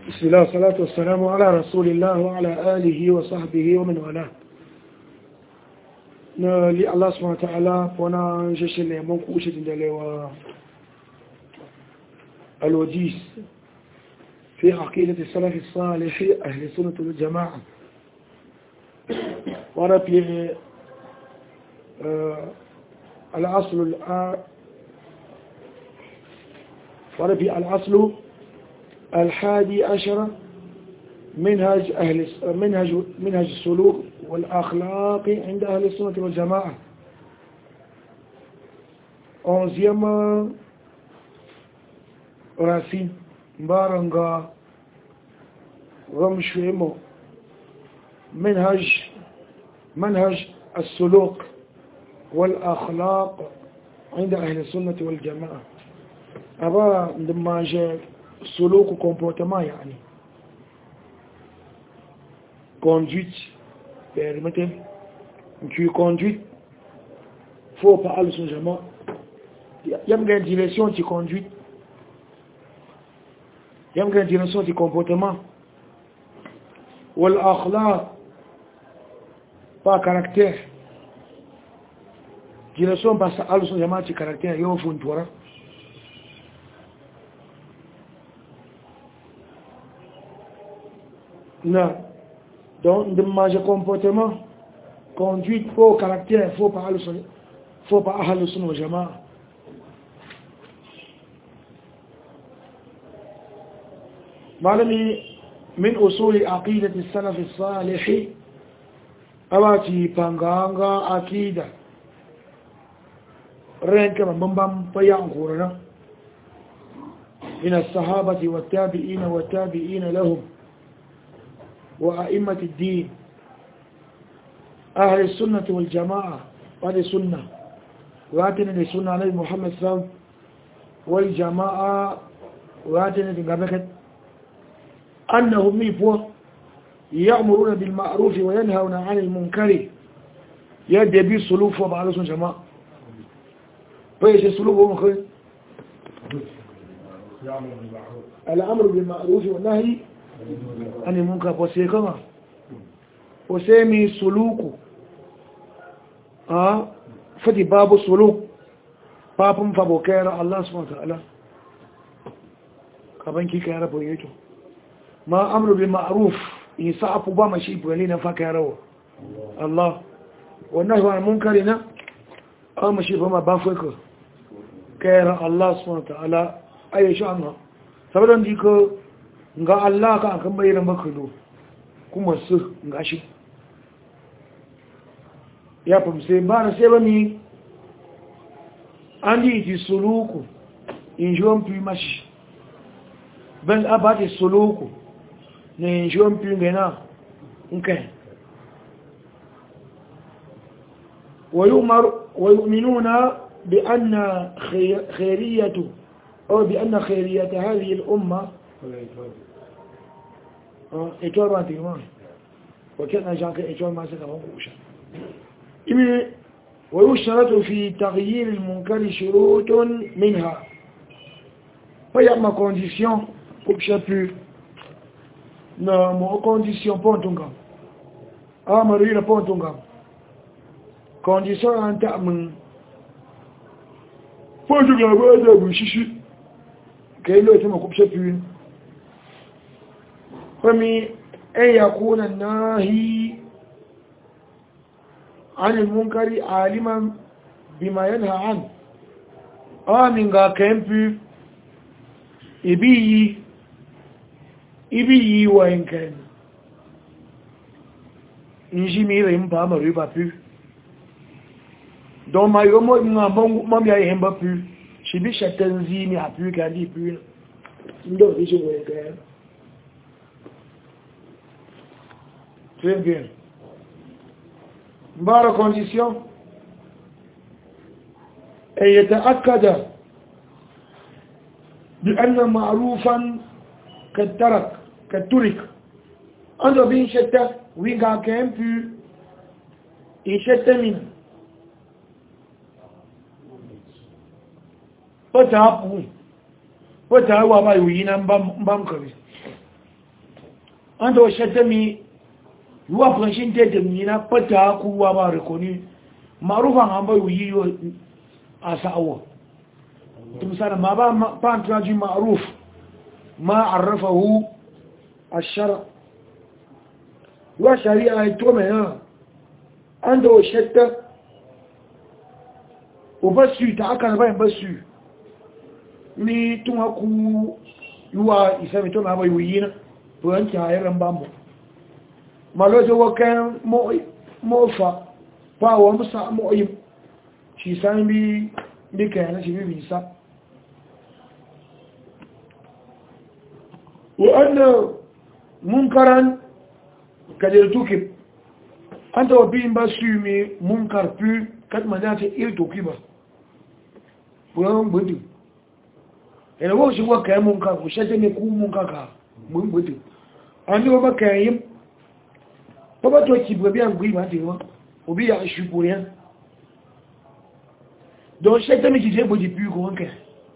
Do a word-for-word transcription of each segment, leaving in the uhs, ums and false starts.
بسم الله والصلاة والسلام على رسول الله وعلى آله وصحبه ومن والاه. نالي الله سبحانه وتعالى وانا جيش اللي منكو وشد اللي الوجيز في عقيدة السلف الصالح أهل السنة والجماعة. وانا في آه الأصل وانا في الأصل الحادي عشر منهج أهل منهج منهج السلوك والأخلاق عند أهل السنة والجماعة. onzième racine مبارنغا رمشويمو منهج منهج السلوك والأخلاق عند أهل السنة والجماعة. أبا عندما جاء سلوك comportement يعني conduite permettez tu conduite faut pas aller sur jamais il y a une direction de conduite il y a une direction de comportement والأخلاق pas caractère direction pas aller sur jamais de caractère il faut une toi. Non. Donc, de manger comportement, conduite, faux caractère, faux pas le faut pas aller sur nos jama'a. malami min usuli aqidati salaf as-salih awati panganga aqida renka bambam payan qurana min as-sahabati wat-tabi'in wat-tabi'in lahum وأئمة الدين أهل السنة والجماعة وهذه سنة واتنا لسنة عليه محمد صلى الله عليه وسلم والجماعة واتنا لقبكت أنهم ميفوا يأمرون بالمعروف وينهون عن المنكر يدي بي السلوف وبعض سنة جماعة فإيش السلوف ومخير الأمر بالمعروف والنهي ani munka pose kama pose mi suluku ah fadi babu suluk papun fabo kayara Allah subhanahu wa ta'ala kaban ki kayara bo yeto ma amru bil ma'ruf isafu ba mashi bali na fa kayara Allah wannan wa munkarina ah mashi ba ma ba fa ko kayara Allah subhanahu wa ta'ala ayyasha Allah saboda diko nga Allah ka akan bayyana makalo kuma su nga shi ya famse ba na sai bani an yi ti suluku in jiwon fi mashi ban abati suluku ne in jiwon fi gana nke ويؤمنون بأن خيرية أو بأن خيرية هذه الأمة إيجار ما تيمان وكان جانك إيجار ما سنهم وشان إمي ويشترط في تغيير المنكر شروط منها فيما condition pour que ça pu na mo condition pontunga amari na pontunga condition anta mun pontunga ba da bushishi kai lo tuma ku pu فمي أن يكون الناهي عن المنكر عالما بما ينهى عنه آمين غا كمبي إبي إبي وإن كان إنجي ميرا يمبا مريبا بي دون ما يومو إنا مامي يمبا بي شبي شتنزيني أبي كان دي بي ندو إيجي وإن كان. Très bien. Bonne condition. أن يتأكد بأن معروفا كالترك كالترك أنه بين شتى وينغا كان في يشتى منه فتابه فتابه ما يوينا مبام كريس anda wa shaddami yuwa fanshin da damina fata kuwa ba rikoni ma'rufan an bai yi a sa'awa misali ma ba ba traji ma'ruf ma arrafahu ash-shar' wa shari'a to me anda wa shadda ubasu ta aka bayan basu ni tun haku yuwa isa mi to na bai yi na to yanki hayaran bamu maloje wakan mo mo fa fa wa musa mo yi shi san bi bi kana shi bi sa wa anna munkaran kadir tukib anta wa bi basu mi munkar pu kat madata il tukiba bulan budu ina wo shi wa kai munkar ku shete ne ku munkar ka mun budu an yi ba kai baba to ki bobi an gui ba de wa obi ya shupo yan do shete mi ki je boji pu ko wanka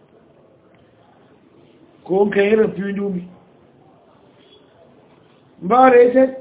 ko wanka era pu ndumi bare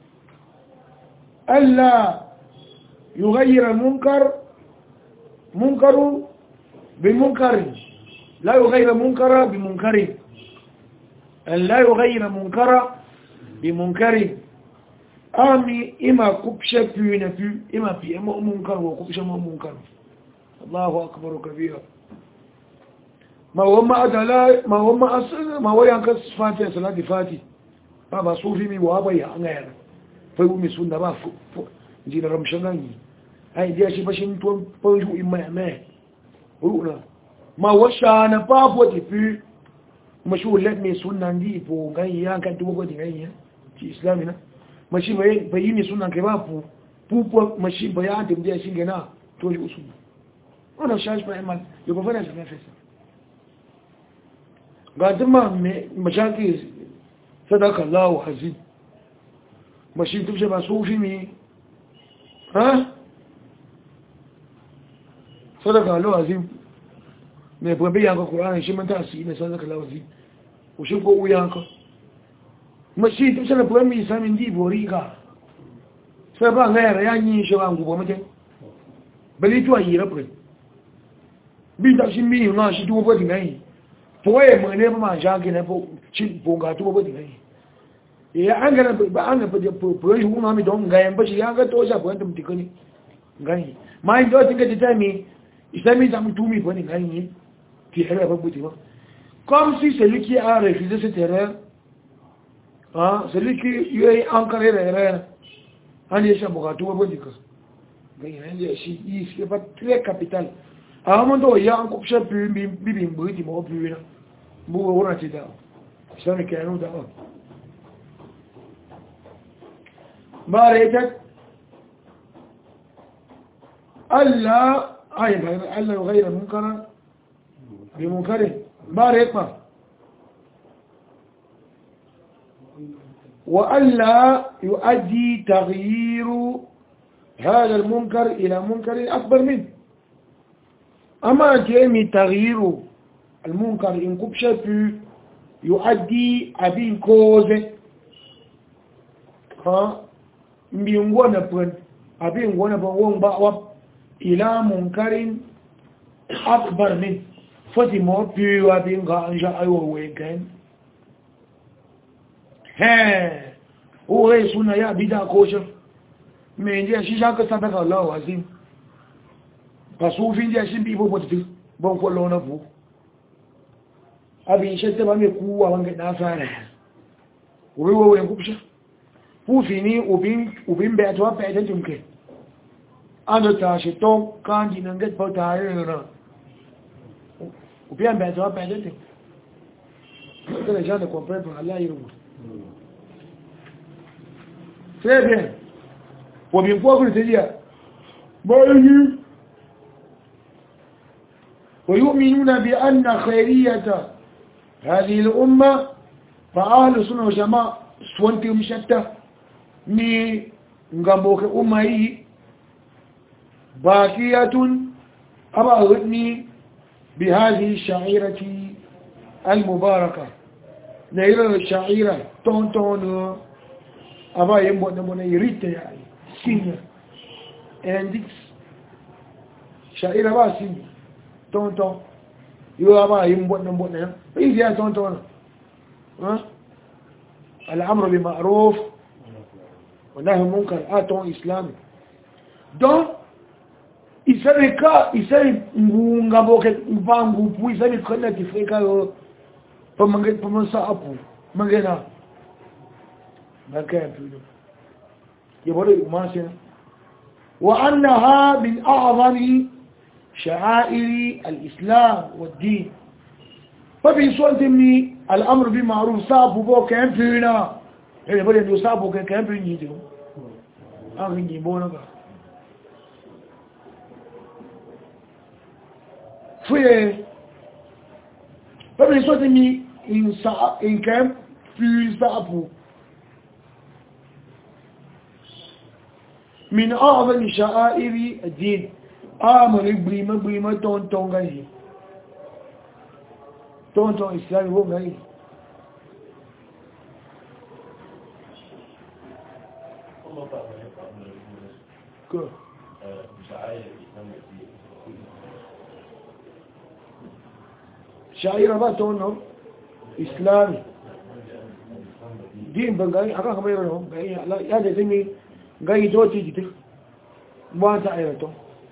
alla يغير المنكر منكر بمنكر لا يغير منكر بمنكر لا يغير منكر بمنكر آمي إما كبشة بينا بي إما في إما منكر وكبشة ما منكر الله أكبر كبيرا ما هو ما أدلا ما هو ما أصل ما هو ينقص فاتي صلاة فاتي بابا صوفي مي وابا يعنى فيقوم يسون دبا جينا رمشناني ai dia shi bashin to fanju in mai mai ruuna ma washa na papo ti pu mashu let me sunan di po gai ya kan to godi gai ya ci islamina mashi bai bai ni sunan kai ba pu pu po mashi bai an tim dia shi gena to yi usul ona shash ba iman yo ba fara shi fesa ga duma me mashaki sadaka Allah hazi mashi tubje ba sufi mi ha sadaka lawazim me bobe yanka Qur'ani shi man ta asiri ne sadaka lawazim ko shi ko uyanka mashi to sana bobe mi samin di boriga sai ba ngaya yanyi shi ba ngubo mate bali to ayi rapre bi da shi mi na shi to bodi ngai poye mo ne ba ma jage ne po shi bonga to bodi ngai ya an ga ba an ga po shi kuma mi don ngai ba shi ya ga to sha ko ta mutikani ngai mai do tinga di tami Islami ça me tout mis pour gagner qui est là comme si celui qui a refusé cette erreur hein celui qui est encadré l'erreur en est bon tout bon dire gagner si il c'est pas très capital à un moment il y a un couple plus bibi mbiti mo plus là bu wona ti da ça me kanu da bare Allah أيضا ألا يغير منكرا بمنكره بارك وألا يؤدي تغيير هذا المنكر إلى منكر أكبر منه أما جميع تغيير المنكر إن كبشة يؤدي أبين كوزة ها مبينغونا بن أبين غونا بن وان ila munkarin akbar min fati mo piwa bin ga anja ayo wegen he o re suna ya bida ko shi me ndiye shi shaka sadaka Allah wazim pasu fin dia shi bi bo botti bon ko lona bu abi shi te ba me kuwa wanga na fara o wo wo ngubsha fu fini ubin ubin be atwa pe ta jumke ando ta shi to kandi nan ga ba ta yi na ubin be atwa pe ta jumke kana jana comprendre Allah yi rubu très bien pour bien pouvoir vous le dire bon ويؤمنون بأن خيرية هذه الأمة فأهل السنة والجماعة سوانتي ومشتة ni ngamboke umma hii bakiyatun abadni bihadhihi sha'irati almubaraka na ile sha'ira tonton aba yin bo na yirita ya sinya and this sha'ira ba sin ton ton yo aba yin bo na bo na yi ya ton ton ha al-amru bil ma'ruf wa nahy anil munkar aton islam donc isari ka isari ngunga boke mbangu pu isari kona kifika yo pamange pamansa apu mangena makaya tudo yabore umasina wa annaha min a'zami sha'air al-islam wad-din fabi sultimi al-amr bil ma'ruf sabu boke empina ele bole ndo sabu ke kempini dio angi bona ba Fouillez. Pas besoin de mis une sa, une camp, plus ça pour. من أعظم شعائر الدين آمر بريمة بريمة تون تون غاي تون تون إسلامي هو غاي كو شعائر ما تونهم إسلامي دين بنغاي حقا كما يرونهم لا يا زمي غاي دوتي جدي ما تعيرته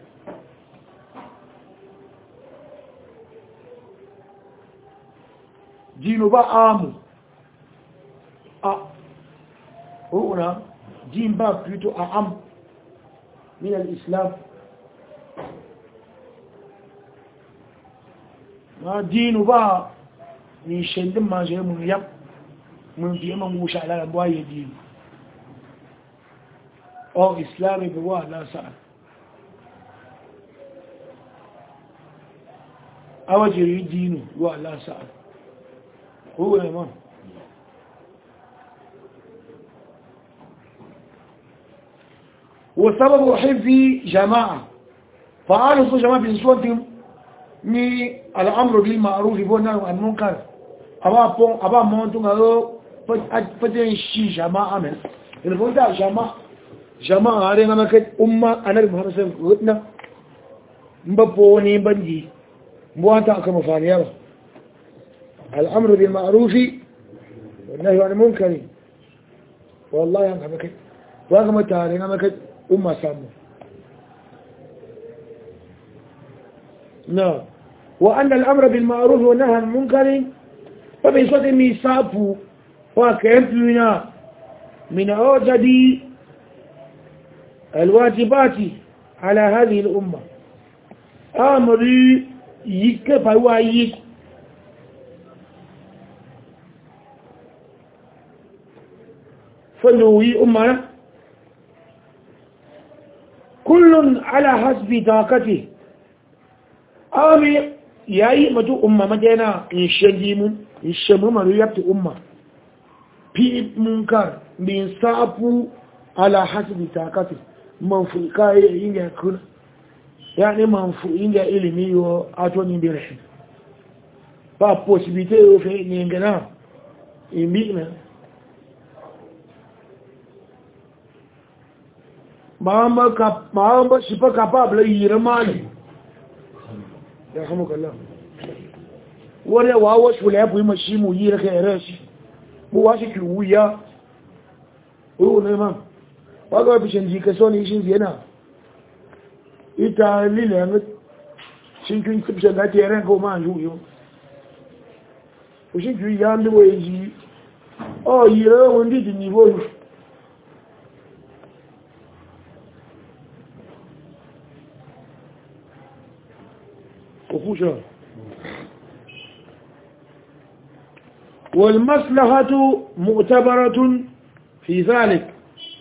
دين با عام ا هنا دين با بلوتو عام من الإسلام ما دين با من شند ما جاء من يب من في امام موسى على بواي دين او اسلامي بوا لا سأل اوجري دين ولا سأل هو امام وسبب حفظ جماعة فعالوا جماعة بنسوتهم ni al'amru bil ma'ruf wa nahy anil munkar aba pon aba montu ngalo fatin shi jama'a men il faut da jama'a jama'a are ngama ke umma annabi muhammad sallallahu alaihi wasallam mbabo ni banji mbwata kama faniya ba al'amru bil ma'ruf wa nahy anil munkar wallahi ngama ke wa ngama tare ngama ke umma samu نعم وأن الأمر بالمعروف والنهي عن المنكر فبصد ميثاق وكيفنا من أوجد الواجبات على هذه الأمة أمر يكفى ويك فنوي أمنا كل على حسب طاقته ami yayi matu umma madena in shagi mun in shamu maru yapti umma fi munkar min safu ala hasbi takati manfu kai inga kun yani manfu inga ilimi yo atoni birhi pa possibilité yo fe ni ngana imina mama ka mama shi pa capable yirmani ya hamu kallah wani wawo shule ya buyi mashi mu yi raka yare shi mu washi ki wuya o ne ma waga wa bishin jika so ne shi yana ita lile ya shin kin kubshe ga tere ko ma yuyo o shin ki ya ndi wo yi o yi re won di ni wo وفوشها والمصلحة مؤتبرة في ذلك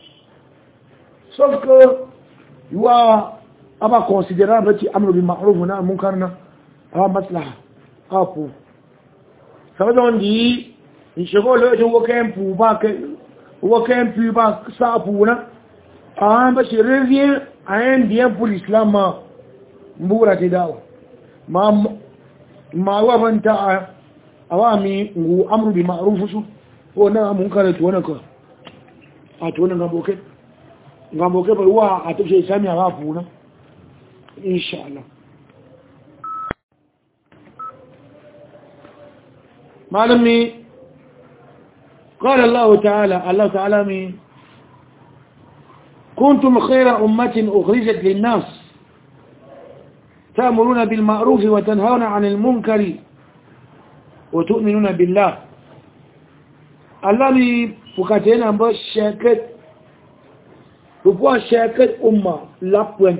صفك يوا أبا considerable أمر بالمعروف ونهي عن المنكر ها مصلحة أبو سبحان دي نشغل هو كان بوباك هو كان بوباك سابونا أهم بس ريفين عين ديان بالإسلام مبورة داو ma ma wabanta awami ngu amru bi ma'ruf su ko na mun karatu wannan ka atona ngamboke ngamboke ba wa atuje sami abafuna inshallah malami قال الله تعالى الله تعالى من كنتم خير أمة أخرجت للناس تأمرون بالمعروف وتنهون عن المنكر وتؤمنون بالله الذي فكتنا بشاكت بقوا شاكت أمة لابوين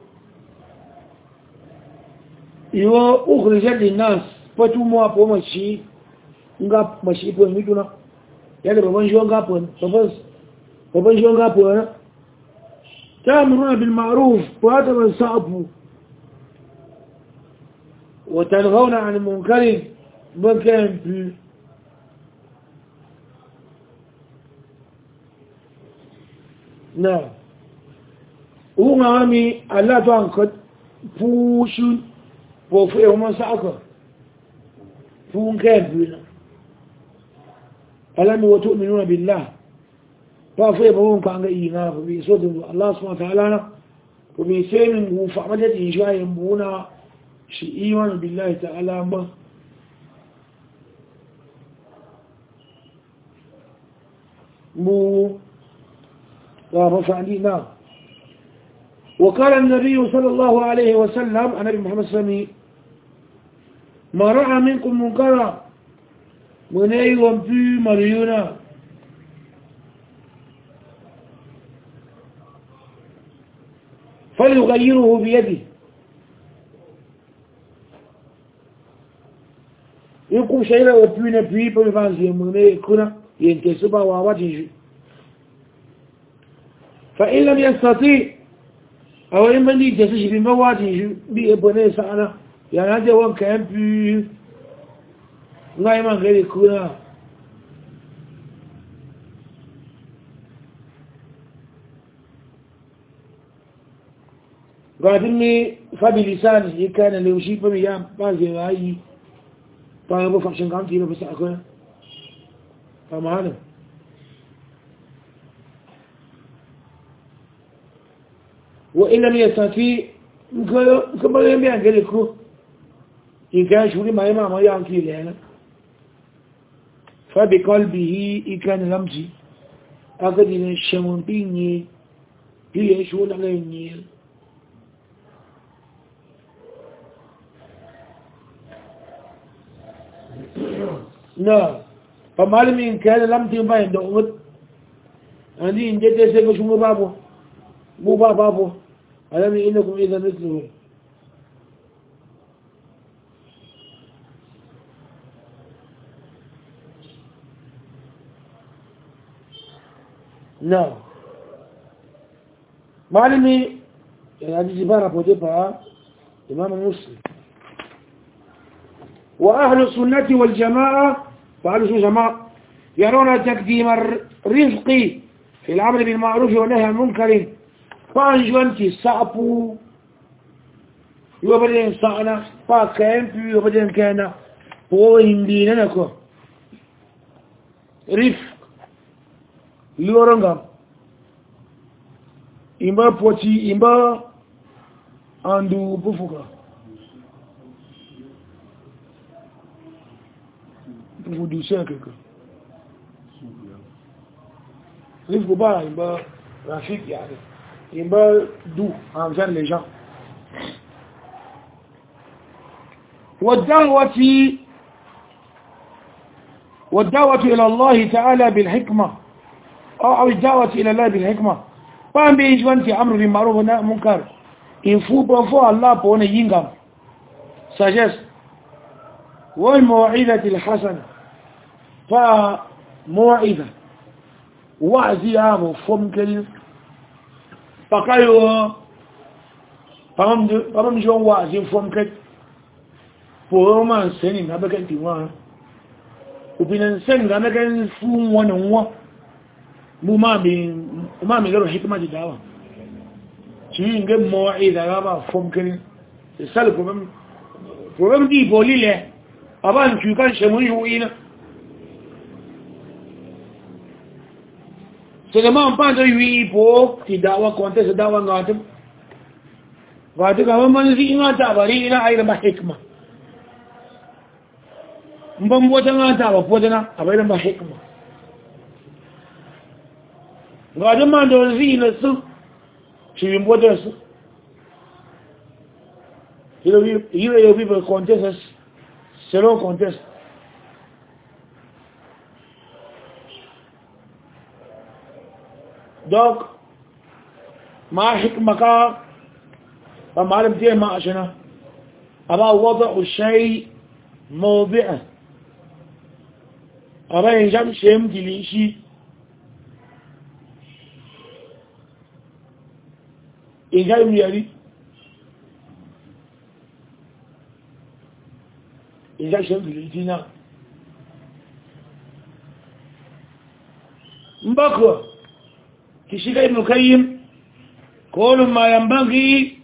يو أخرجت للناس فتموا بمشي ngap mashi pun itu na ya da baban shi wanga pun baban baban shi wanga pun ta'muruna bil ma'ruf wa tansabu wa tanhauna 'anil munkar makan bi na unga ami Allah to an ko pushu bo fu e mo sa ko fu kan bi na ألم وتؤمنون بالله فأفضل بهم كأنه إيمان فبيصدر الله سبحانه وتعالى وبيسيمن وفعمدت إنشاء ينبونا شيء إيمان بالله تعالى ما مو ومفعلنا وقال النبي صلى الله عليه وسلم النبي محمد صلى الله عليه وسلم ما رأى منكم منكرا ونأي ومفي مريونا فليغيره بيده يقوم شيئا وفينا بي بمفانسي مني كنا ينتسبا وواتنشي فإن لم يستطيع أو إما دي تسشي بمواتنشي بإبني سعنا يعني هذا هو كان بي ngai man gari kuna gadin ne fabi lisani yake na leushi fa ya ba zai rayi ba ba fashin kanti ne bisa akwai amana wa illa yastati kuma ne biyan gari ko in ga shuri mai mama yanki ne فبقلبه إكان لمسي أقدر الشمون بيني هي يشون عليني نعم فمعلم إن كان لمسي ما يندعوت عندي إن جدت سيكو شو مبابو مبابو ألم إنكم إذا مثله نعم معلمي هذه زبارة بوديبها إمام مسلم وأهل السنة والجماعة وأهل السنة والجماعة يرون تقديم الرفق في العمل بالمعروف والنهي عن المنكر فأنجو أنت صعبوا يوبدين صعنا فكان في يوبدين كان هو يمديننا رفق lioranga imba poti imba andu bufuka vous doucez quelque il faut pas imba rafik yani imba doux envers les gens والدعوة والدعوة إلى الله تعالى بالحكمة أو الدعوة إلى الله بالحكمة فأم بإجوانتي أمر بالمعروف ونهي عن المنكر إن فو بفو الله بونا ينغم sagesse والموعظة الحسنة فموعظة وعزي أبو فمكل فقالوا فمم جون وعزي فمكل فوما سنين أبقى تيوان وبين سنين أبقى فوم ونوا مما ميقروا حكمة دعوة شوين نجيب موعظة أبا فمكل السلف فمم دي بولي له أبا نشو كان شموني هو إينا 这嘛办着一波的大话contest大话ngatum ngatum kamu manzi ngata bari ina ayi ba hikma mbam wata ngata ba podana abai ba hikma ngatum man do zina su shi mbodar su ilo ilo yo people contest selon contest donc ما حكمك فما عرف دي ما عشنا أبا وضع الشيء موضعه أبا ينجم شيء مدليشي ينجم يلي ينجم شيء مدليشينا مبكوة كشيك ابن القيم كل ما ينبغي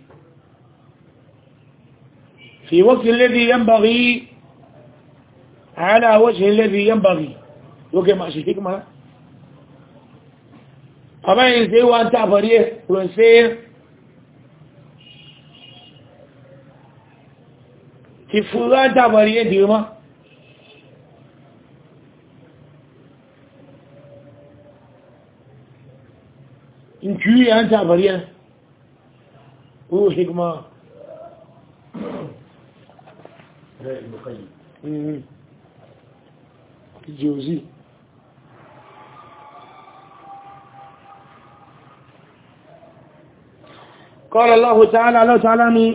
في وقت الذي ينبغي على وجه الذي ينبغي وكي ما شيك ما أما ينسي وأن تعبريه وينسي في فلان تعبريه ديما إن كي أنت عبرية هو حكمة الجوزي قال الله تعالى الله تعالى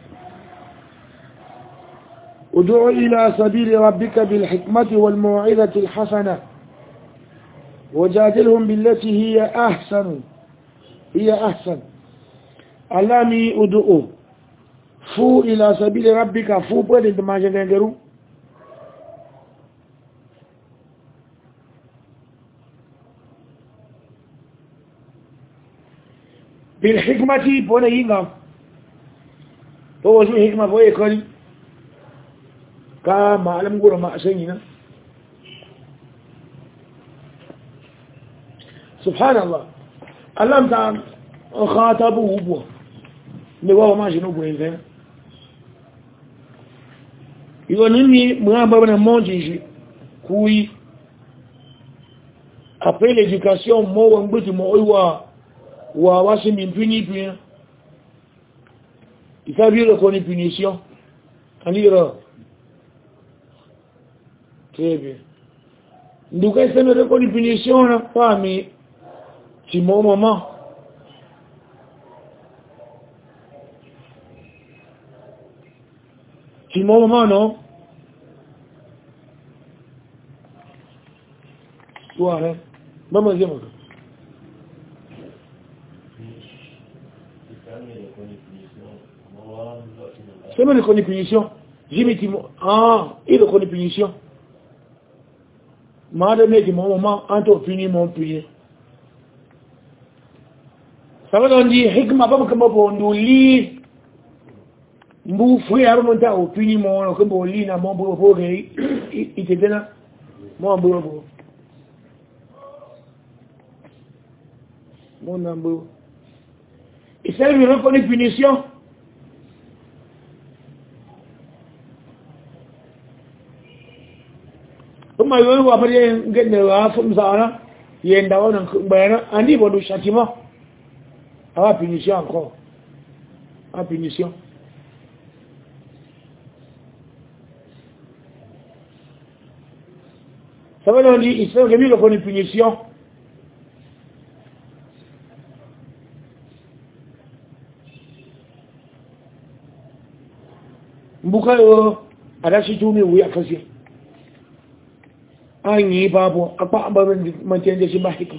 ادع إلى سبيل ربك بالحكمة والموعظة الحسنة وجادلهم بالتي هي أحسن هي أحسن علامي أدعو فو إلى سبيل ربك فو بدل ما جنجرو بالحكمة بونا ينغم هو شو حكمة بوي كوني كما علم قولوا ما أسينا سبحان الله اللهم تعالى خاطبه بوه نبوه ما شنو بوين يقول نمي مغابرنا monte كوي après l'éducation mo wangbuti mo oiwa wa wasi mimpini pini ikabiro koni punition kanira très bien nduka sema koni punition na pami ti mo mama ti mo mama no Suara, mama zema. C'est moi le connais punition. J'ai mis ah, il le connaît punition. Madame dit mon maman, Anto puni mon puni. Ça veut dire hikma pas comme pour nous lire. Mbu frère monta au puni mon comme pour lire na mon beau beau il était là. Mon beau beau. Mon amour. Et ça lui reconnaît punition. Kuma yoyi wa bari gane wa fum zara yenda wannan bayana ani bodu shatima. Ah punition encore. Ah punition. Ça veut dire il faut que lui reconnaît punition. Mbukayo adashi tumi wuya kasi an yi babu akpa ababen mantiyan da shi ba hikma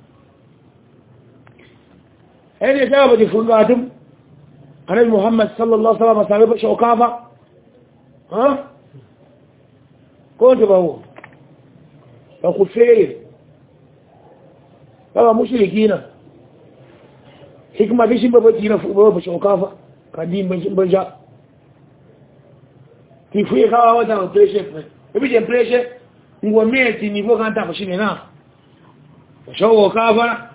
ai ne ta bada fungatum annabi Muhammad sallallahu alaihi wasallam sabai shaukafa ha ko ta bawo ba ku fere ba mushrikina hikma da shi ba ba tira ba shaukafa kadin ban ja ti fui kawa wata pressure e bi je pressure ngo meti ni bo kanta ko shine na shawo kafa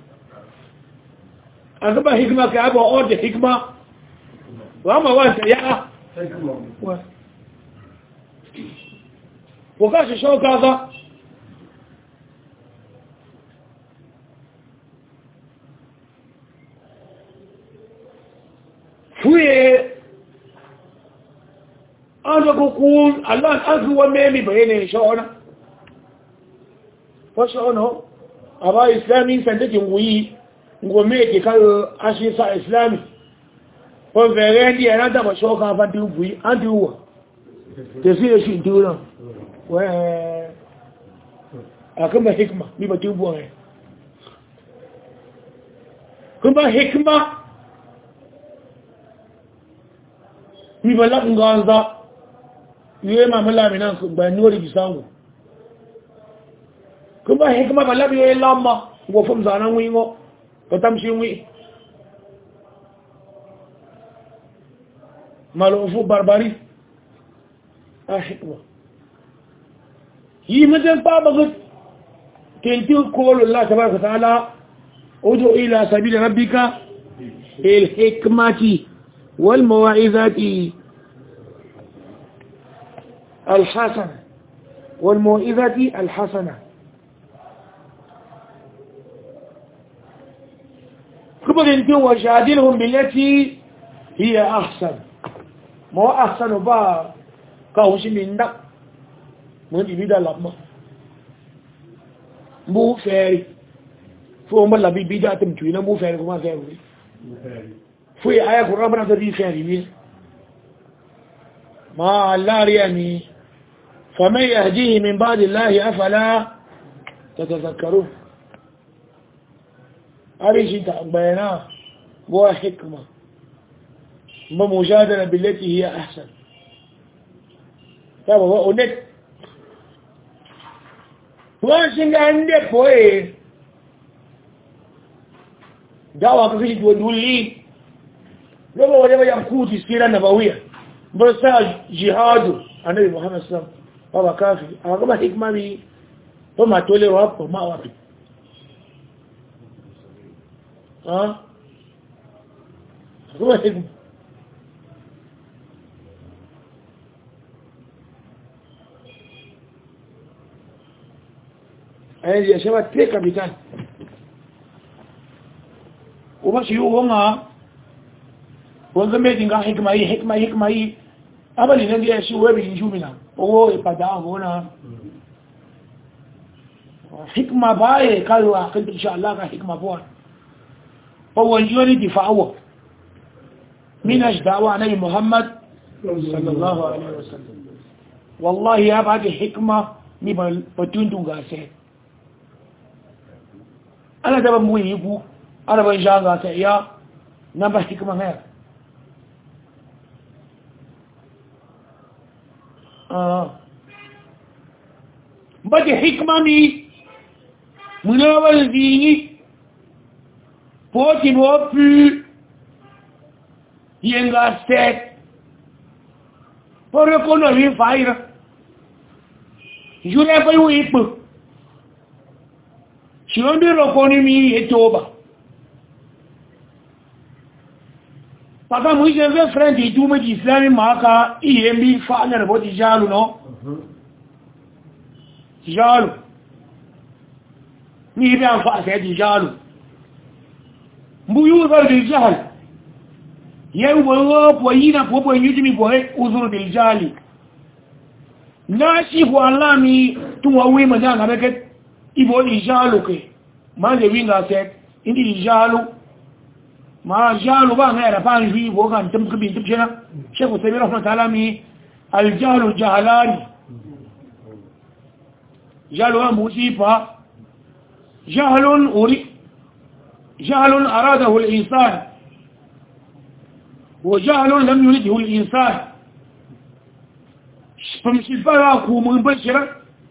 akaba hikma ka aba orde hikma wa ma wanta ya hikma وكاش شو كذا فوي أنا بقول الله أزوى ميمي بيني شو أنا وشو أنا أبا إسلامي سندتي وي ngomeke kayo ashisa islami ko verendi ana da basho ka fa du bui anduwa te sai shi dura wa akama hikma mi ba tubu ne kuma hikma mi ba la nganza yiwe mamala mina ba nori bisangu kuma hikma ba la biye lamma go fum zanan wingo وتمشي وي مالوفو بربري احقوا يمدن بابغت كنتي قول الله تبارك وتعالى ادعو الى سبيل ربك بالحكمه والموعظه الحسنه والموعظه الحسنه كبرين تو وجادلهم بالتي هي احسن ما احسن با كاوش من دا من بيدا لما مو فاري فو ما لا بيدا تمتوينا مو فاري كما فاري فو ايه قران بنا دي فاري ما الله يعني فمن يهديه من بعد الله افلا تتذكرون أريد بيانا هو حكمة بمجادلة بالتي هي أحسن طبعا هو أنك وانشنك عندك هو إيه دعوة كفيش تقول لي لما ولما يمكوت السيرة النبوية برسال جهاده النبي محمد صلى الله عليه وسلم هو كافي أقام حكمة بي وما تولي رب وما وابي ها هو حكمة هذه يا شباب تري كابيتان وبس يوهما وانزميتين حكمة هي حكمة حكمة هي أبدا نجي أشوف بيجي منا هو يبدأ هنا حكمة باي قالوا أكيد إن شاء الله حكمة بوان هو الجوني دفاعه من أجدعوا عن محمد صلى الله عليه وسلم والله يا بعد حكمة نبى بتوندون قاسي أنا دابا مويبو أنا بنجان قاسي يا نبى حكمة هيك آه بدي حكمة مي من أول ديني pour qu'il n'ait plus y tête pour reconnaître une faille je n'ai pas eu un peu si on dit reconnaître et toba parce que moi j'ai un frère qui tout me dit islam maka il est mis faille à votre jaloux non jaloux ni bien face c'est jaloux مبيوضر بالجهل يوم وينا وبو يجمي بوه أذر بالجهل ناشف والله توي مدان هبكت يبو الجهلك ما لوين غاسك إندي الجهل ما الجهل بقى غير فان في بو كان تمكبين تبشنا شيخ سبيل رحمة الله مي الجهل جهلان جهل مصيبة جهل أوري جهل أراده الإنسان وجهل لم يرده الإنسان فمشبراكو منبشرة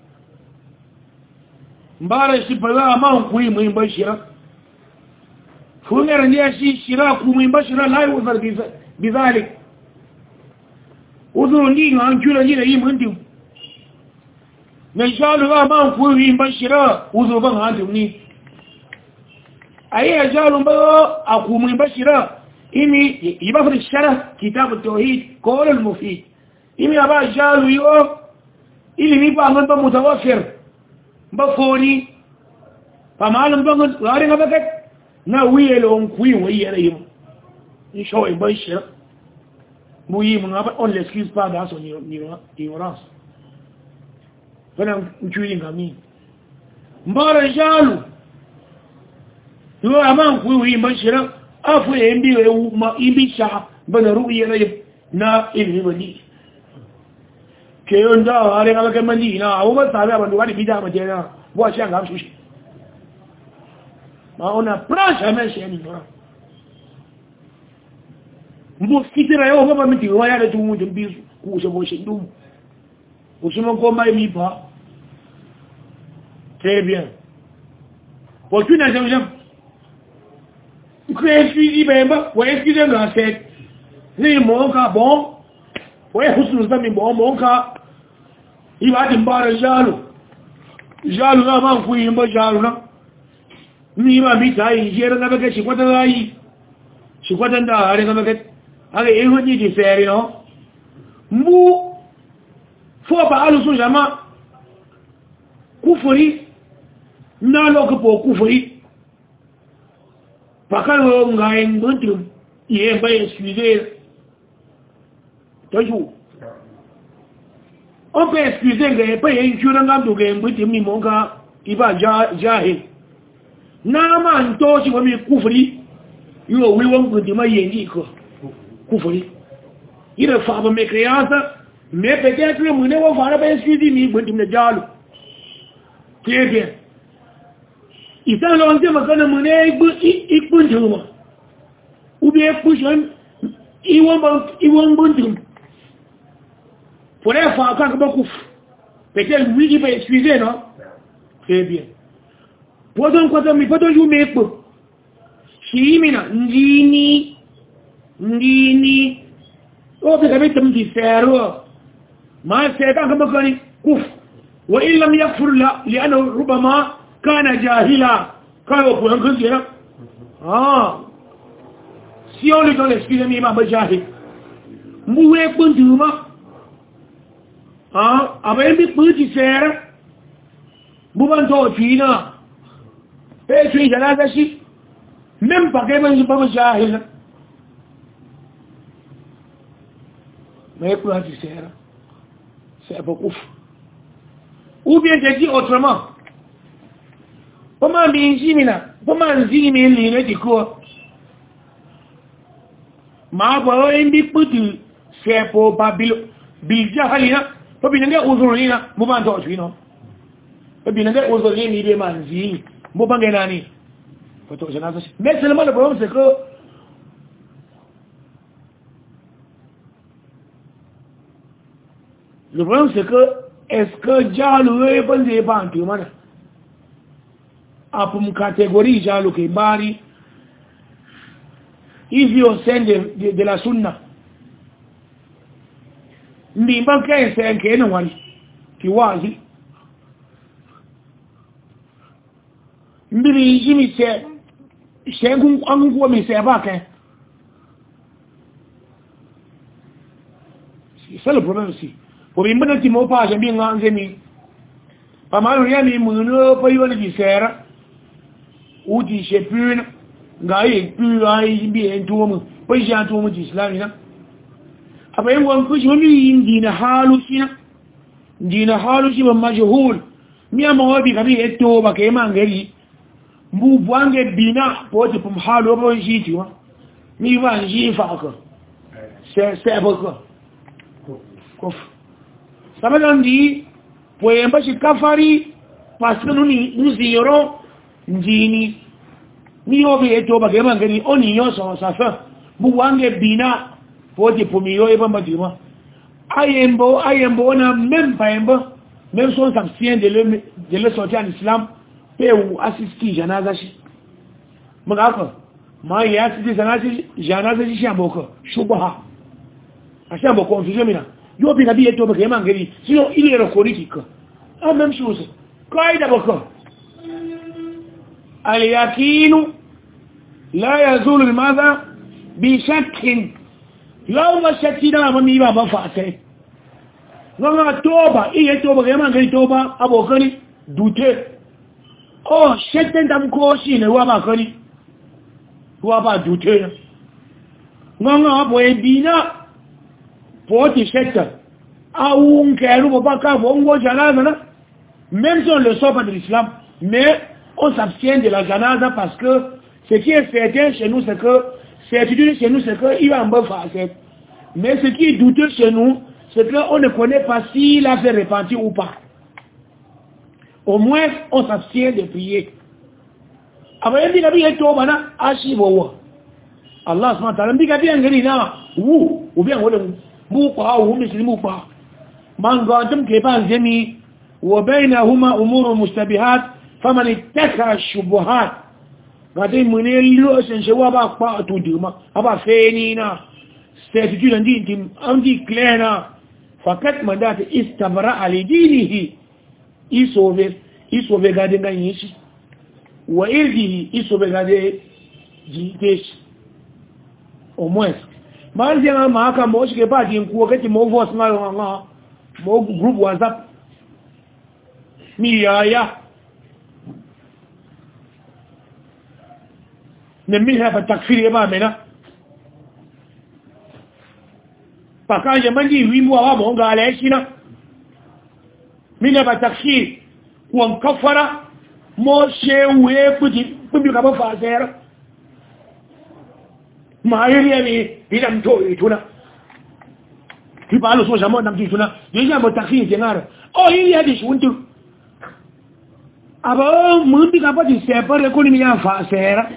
مبارا شبرا ما هو منبشرة فنر نياشي شراكو منبشرة لا يوزر بذلك وذر لي عن جل لي لي مندو نجعل ما هو منبشرة وذر بان عندهم أي جال بقى أقوم بشرة إمي يبفر الشرح كتاب التوحيد قول المفيد إمي أبا جال يو إلي نبقى من متوفر بفوني فمعلم بقى غارين بقى ناوي لهم كوي وهي لهم إن شاء الله بشرة موي من أبا on l'excuse pas dans son ignorance فأنا نشوي كمين مبارا جالو يو أمان كوي بشرة أفو يمبي وما يمبي شا بنا رؤية لهم نا إلي بدي كيون دا غارين بقى مدينة أو ما سابع بندو غاري بيدا مدينة واشياء غام شوشي ما أنا براش همشي يعني mbo fitira yo baba miti wa yale tu mu jimbisu ku se bo se dum ku se mon ko mai mi pa très bien pour tu n'as jamais ku excuse bemba wa excuse nga set ni mo ka bon wa husnu zami bon mo ka iba timbara jalu jalu na man ku yimba jalu na ni ba mi tai jera na beke shi kwata rai shi kwata da hare na beke aga eho ni di feri no mbu fo ba alu so jama kufuri na lo ko po kufuri pakalo ngai ndontu ye ba excuse toju on peut excuser ngai pa ye jura ngam do ngai mbuti mi monga iba ja jahe na man to si ko mi kufuri yo wi won ko di ma yengi ko kufuri ira fa ba me criança me peut-être mu ne wo fara ba excuse ni bon tim na jalu très bien isa lo nje makana mu ne igbu igbu njuma ubi expusion i won ba i won buntum pour fa ka ba kuf peut-être oui il va excuser non très bien podon ko mi podon ju me expo si mina ndini ndini o be gabe tam di fero ma setan kama kani kuf wa in lam yaghfir la li'annahu rubama kana jahila kayo ko an kujera ah si on lui donne excuse mi ma ba jahil muwe kunduma ah abai mi puti fera buban to fina e fi janaza shi même pas que man ba jahil mais pour la sincère c'est beaucoup ou bien je dis autrement comment bien jimina comment jimina ni ne diko ma ba indi putu c'est pour babilo biljahalina to binenge uzurina mo ban to twino to binenge uzurina ni be manzi mo bangena ni ko to jana mais seulement le problème c'est que le problème c'est que est-ce que jalu e bande bantu mana apum catégorie jalu ke bari ici au sein de, de, de la sunna mbimba ke sen ke no wali ki wazi mbiri jimi se shengu angu mi se ba ke c'est le problème aussi pour bien ti mo pa jambi nganze mi pa ma ria mi muno pa yo ni sera u di she pun ngai pu ai bi en tuomu pa ja tuomu di islam na apa en wan ku jomi indi na halu sina ndina halu shi ba majhul mi ama bi kabi eto ba ke mangeri mbu bwange bina po ti pum halu ba ji ti wa mi wa ji fa ko c'est c'est ba ko ko sababu poemba shikafari pasino ni nuziyoro njini niyo be eto ba gema ngani oni yoso sasa buwange bina podi pomiyo eba madima ayembo ayembo na même pas embo même son s'abstient de le de le sortir en islam pe ou assister janaza shi magako ma ya assister janaza janaza shi shamboko shubha ashamba confusion mina yo bi nabi eto ba gema ngani sinon il est politique la même chose qaida boko al yaqinu لا يزول بماذا بشك لو ما شكينا ما ميبا بفاسه لما توبة إيه توبة كمان كي توبة أبو كني دوتة أو شتن دم كوشين هو ما كني هو ما دوتة لما أبو يبينا بوتي شتن أو كأنه بابا كافون جنازة même si on ne le sort pas de l'islam, mais on s'abstient de la janaza parce que ce qui est certain chez nous, c'est que certitude chez nous, c'est qu'il va en bonne facette. Mais ce qui est douteux chez nous, c'est qu'on ne connaît pas s'il a fait repentir ou pas. Au moins, on s'abstient de prier. Après, il dit qu'il y a tout le monde, Allah subhanahu wa ta'ala, il dit qu'il y a tout le monde, ou bien, ou bien, ou bien, ou pas. Man gantum kepan jami وبينهما أمور مشتبهات فمن اتكى الشبهات قادين من اللوسن شوابا قاعتو ديما أبا فينينا ستاتجون عندي انتم عندي كلينا فقط مدات استبراء لدينه إيسوفي إيسوفي قادين غنيشي وإرده إيسوفي قادين جيتيش au moins ما عندي أنا معاك موش كبات ينكو وقت موفوس ما مو جروب واتساب ميايا نميها بالتكفير إمامنا فكان يمني ويموا وابون قال إيشنا منها بالتكفير وانكفر موشي ويبدي بمي كما فازير ما يريني بلام تويتنا في بالو سو جامو نمتيتنا يجي بالتكفير جنار أو يلي شونتو aba mundi kapati separe kuni miya fasera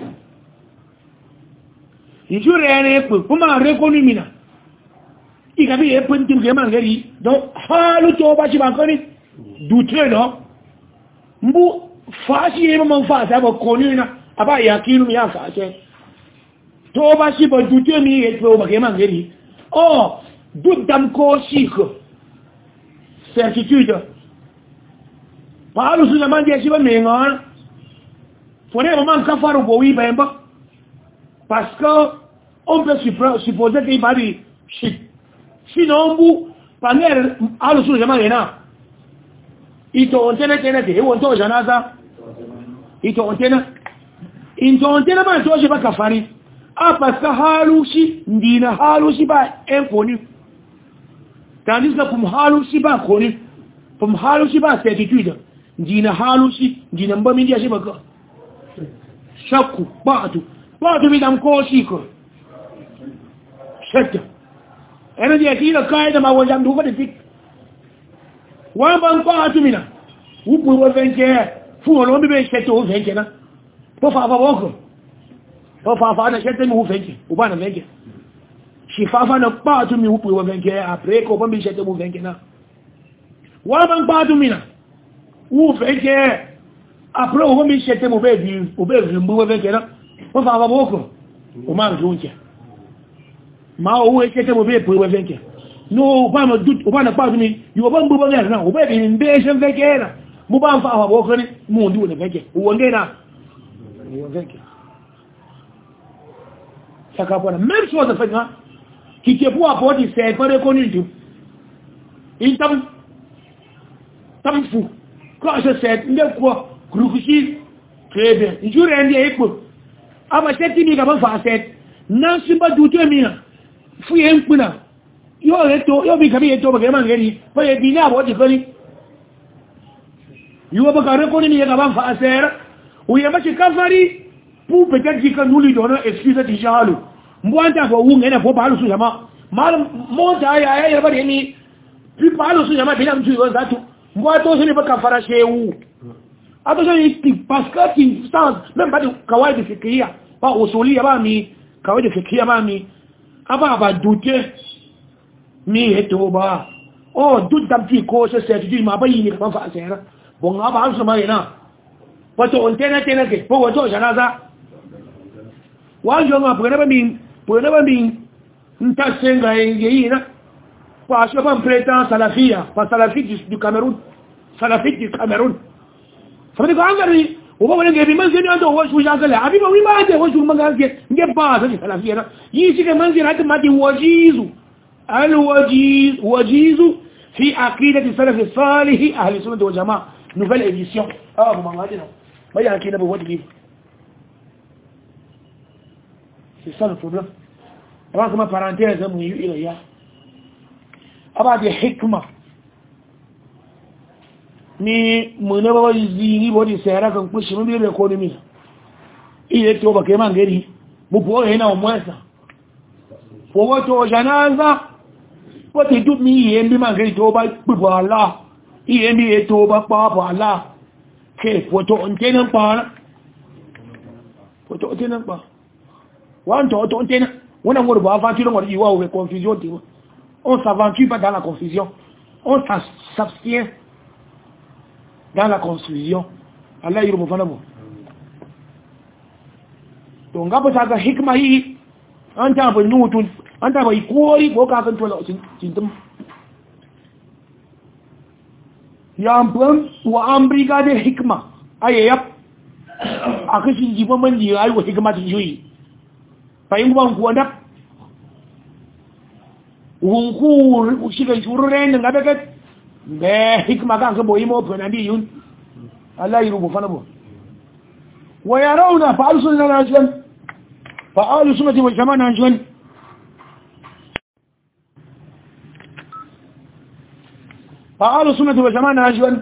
injure ene pu kuma rekoni mina ikabi e puntim ke mangeri do halu to ba ci bankoni dutre no mbu fashi e mo fasa ba koni na aba yakinu miya fase to ba ci ba dutre mi e to ba ke mangeri oh dudam ko siko certitude Paulu su zaman dia siapa mengon, fone maman kafaru bowi bemba, parce que on peut supposer qu'il va dire shit. Sinon bu, paner alu su zaman ena, ito ontena tena te, ewo onto janaza, ito ontena, ito ontena ma to ba kafari, a parce que halu si ndina halu si ba infoni, tandis que kum halu si ba koni, kum halu si ba certitude. Jina halusi jina mbami ndia shiba ka shakku ba'du ba'du bidam ko shiko shakka ena dia kila kaida ma wajam du fadi fik wa ban ba'du mina upu wo venke fu lo be shete o venke na po fa fa boko po fa fa na shete mu venke u bana venke shi fa fa na ba'du mi upu wo venke après ko ban bi shete mu venke na wa ban ba'du mina ou venke après on va me jeter mon bébé au bébé mbo venke na on va boko o ma junja ma o we jeter mon bébé pour venke no ba no dut o ba na pa mi yo ba mbo venke na o bébé mbe je venke na mo ba fa boko ni mo ndu ne venke o ngena o venke saka bona même chose fait na qui te pour apporter c'est pas reconnu du intam tam fou quand je sais ne quoi groupe très bien jour un dia epo aba seti mi gaba fa set nan simba duto mi na fu yen kuna yo reto yo bi kabi eto ba gama ngeri fa ye bina bo di koni yo ba ka rekoni mi gaba fa ser u ye ma ci kafari pu peut-être que nous lui donnons excuse de jalu mwanta ko wu ngene fo balu su jama mal mo ta ya ya ba ni pi balu su jama bila mtu yo zatu mwato sini ba kafara shehu ato sini parce que tu sens même pas de kawaida fikiria pas usulia ba mi kawaida fikiria ba mi aba ba douter mi hetoba oh doute d'amti ko se c'est du ma ba yini ka fa sera bon aba an sama ina wato on tena tena ke po wato janaza wajo ma pwena ba mi pwena ba mi ntasenga yina kwa sababu ban prétend salafia pas salafite du Cameroun salafite du Cameroun ça veut dire qu'angari 我把我那个比门前的都我属下个了，阿比我妈的我属门个给给巴上去了去了，一些个门前来他妈的我记住，al wajiz wajizu fi aqidati salaf salih ahli sunnah wal jamaa nouvelle édition ah vous m'en dites non mais il y a qui n'a pas votre livre c'est ça le problème avant que ma parenthèse mu yi ila ya aba da hikma ni mun ba zini bodi sera kan kushi mun bi economy ile to ba kai man gari mu po yana mwesa po wato janaza wati du mi yen bi man gari to ba bu Allah iyen bi to ba pa pa Allah ke foto ontenan pa foto ontenan pa wan to to ontenan wona ngoro ba fa ti lo ngoro iwa o confusion ti on s'aventure pas dans la confusion on s'abstient dans la confusion Allah yirubu fanabo to ngapo saka hikma hii anta ba nutun anta ba ikori ko ka kan to la cintum ya ampun wa ambriga de hikma ayap akashi jiba manji ayi wa hikma ti yi fayin ban ku wanda wunku shiga shururen nga daga be hikma kan ka boyi mo fana bi yun Allah yirubu fanabo wa yarawna fa al-sunnah najwan fa al-sunnah wal jamaa najwan fa al-sunnah wal jamaa najwan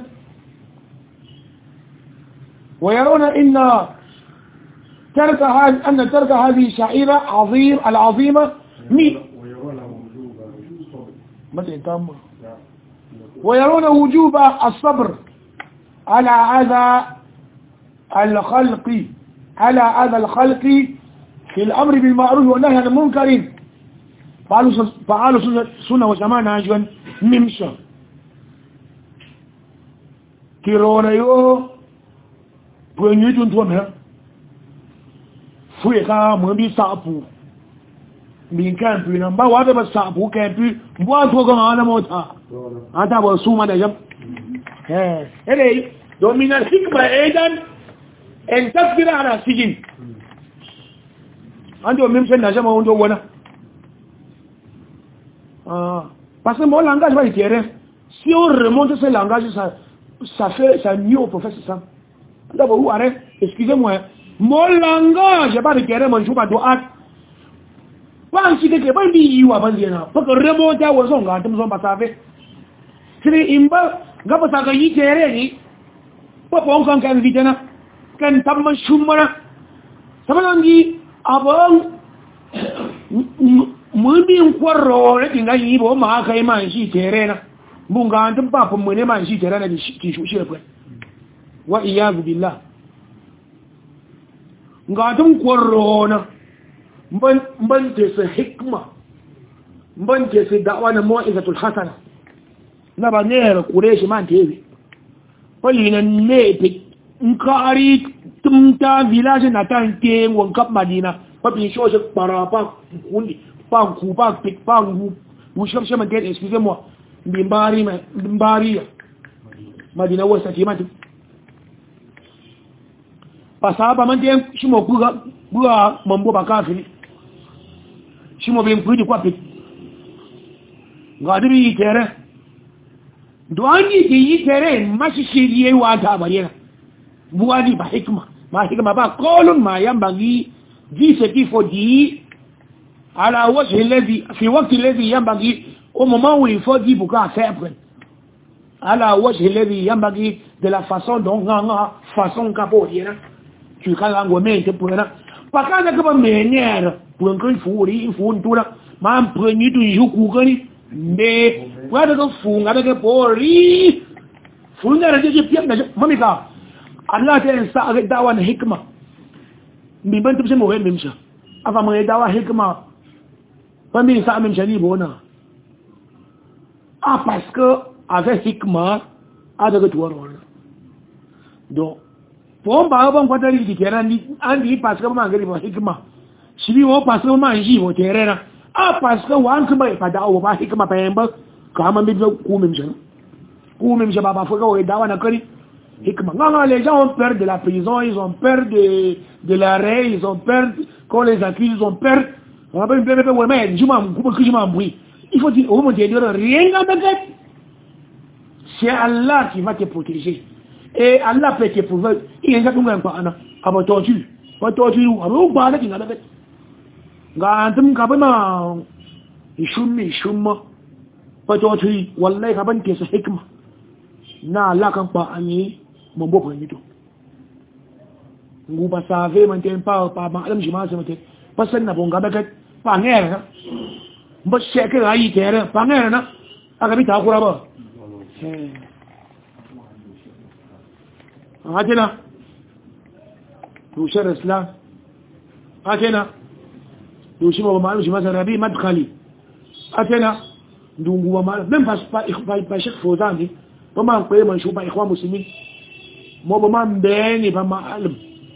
wa yarawna inna ترك هذه أن ترك هذه شعيرة عظيم العظيمة مي ويرون وجوب الصبر على أذى الخلق على أذى الخلق في الأمر بالمعروف والنهي عن المنكر فعلوا سنة وجماعة ناجوا ممشى كيرونا يو بنيتون تومها fuye ka mo bi sapu min kan pi nan ba wa da ba sapu kan pi bo to ga ana mota ata ba su ma da jam eh ele domin al hikma aidan en tasbira ala sijin ando même sen na jama ondo wona ah parce que mon langage va itérer si on remonte ce langage ça ça fait ça mieux au professeur ça d'abord ou arrête excusez-moi mon langage ba da kere man shuba du'at ba shi kake ban bi yi wa ban yana fa ka remo ta wa son ga tum son ba safe sai in ba ga ba saka yi kere ni ba ba on kan kan vitana kan tamman shumara sabangi abon mun bi kwarro ne dinga yi bo ma kai man shi kere na mun ga tum ba fa mun ne man shi kere na ki shushe ba wa iyaz billah nga dum korona mban mban te se hikma mban te se da'wa na mu'izatul hasana na ba ne kureshi man tewi pali na ne te nkari tumta village na tanke won kap madina pa bi sho je para pa kundi pa ku pa pik pa ngu wu sham sham get excusez moi bimbari ma bimbari madina wasa ti mati pasaba manje shimo kuga bua mambo bakafiri shimo bin kudi kwa pit ngadiri tere duangi yi tere mashi shiriye wa ta barena buadi ba hikma ma hikma ba qolun ma yambagi di ce qu'il faut dire ala wajhi alladhi fi waqti alladhi yambagi au moment où il faut dire pour faire après ala wajhi alladhi yambagi de la façon dont nga façon kapo dire去看看我面前不能把刚才个把面念的不能跟服务的服务多了马上不你对有顾客的没我这个服务那个玻璃服务那人就是变的没没搞Allah ta sa ga dawa na hikma mi ban tubse mo we mimsha afa mo dawa hikma ba mi sa mimsha ni bona ah parce que avec hikma a daga tuwar wannan donc bon ba ban kwatari di kenan ni an di parce que ma ngari ba hikma shi bi wo parce que ma ji wo terena ah parce que wan kuma ba da wo ba hikma ba yamba kama mi ku mimsha ku mimsha ba ba fuka wo dawa na kari Hikma. Non, les gens ont peur de la prison, ils ont peur de, de l'arrêt, ils ont peur qu'on les accuse, ils ont peur. On va pas me dire, ouais, mais je m'en brouille. Il faut dire, au moment de dire, rien à me faire. C'est Allah qui va te protéger. Et Allah peut te prouver. Il y a un peu de temps, à votre torture. Votre torture, à votre barre, qui n'a pas fait. Gantum Kabana, Ishumi, Shuma, votre torture, Wallah, Kaban, qui est hikma. Na Allah, quand pas ami, mon beau premier tout. Vous ne savez, maintenant, pas, pas, madame, je m'en sais, personne n'a bon gabaket, pas l'air, mais c'est que là, il y a pas l'air, hein, à la bite à quoi. Atena, Roucher Islam, Atena, Roucher Mamal, je m'appelle Rabi Madkhali, Atena, Dungu Mamal, même pas pas chaque fois dans dit, pas mal payer mon chou par Ikhwan Muslimi, moi pas mal ben et pas mal,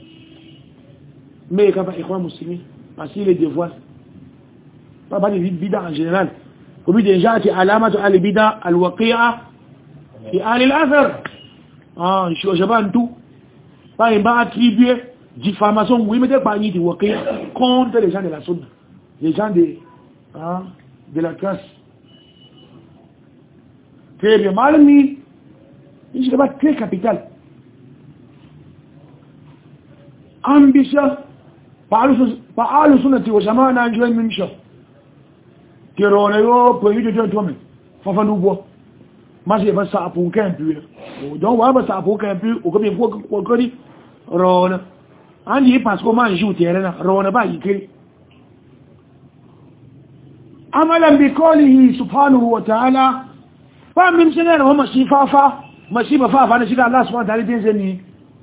mais quand pas Ikhwan Muslimi, parce qu'il est devoir, pas pas de bida en général, au bout déjà c'est alamat al bida al waqi'a. Et allez l'affaire. Ah, je suis pas tout. Pas un bas attribué diffamation. Oui, mais t'es pas ni de worker contre les gens de la zone, les gens de, hein, de la classe. Très bien, mal mis. Il se bat très capital. Ambition. Pas le son de tes jamais n'a joué une chose. Tu es pour lui de dire toi-même. Faut faire nous boire. Moi, je vais ça pour qu'un peu. Donc, on va ça pour qu'un peu. Ou comme il faut qu'on dise, Rona. On dit parce qu'on mange au terrain, Rona va y créer. Amalan bi qawlihi subhanahu wa ta'ala. Pas même si on m'a si fafa, m'a si fafa, va ne Allah subhanahu wa ta'ala des ennemis.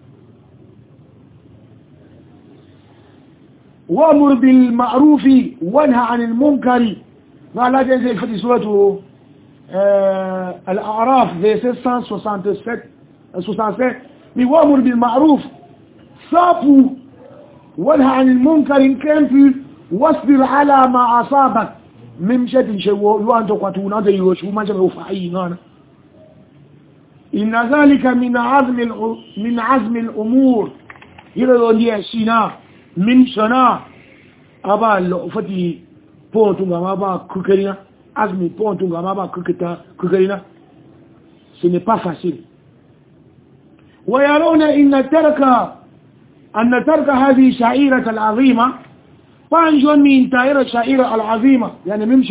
وأمر بالمعروف وانهى عن المنكر. قال جل في سورة Euh, Al-A'raf, verset cent soixante-sept, soixante-sept, mais wa'mur bil ma'ruf, safu, wanha 'anil munkar in kanfi, wasbir 'ala ma asabak, min shadin shawu, wa anta qatuna da yushu ma jama ufa'i ngana. Inna dhalika min 'azmi min 'azmi al-umur. Yiro ndiye sina min sana aba lo fati pontu ngama ba kukerina. Azmi pontu ngamaba kukita kukarina, ce n'est pas facile. ويرون إن ترك أن ترك هذه الشعيرة العظيمة فانجون من تائرة الشعيرة العظيمة يعني ممشى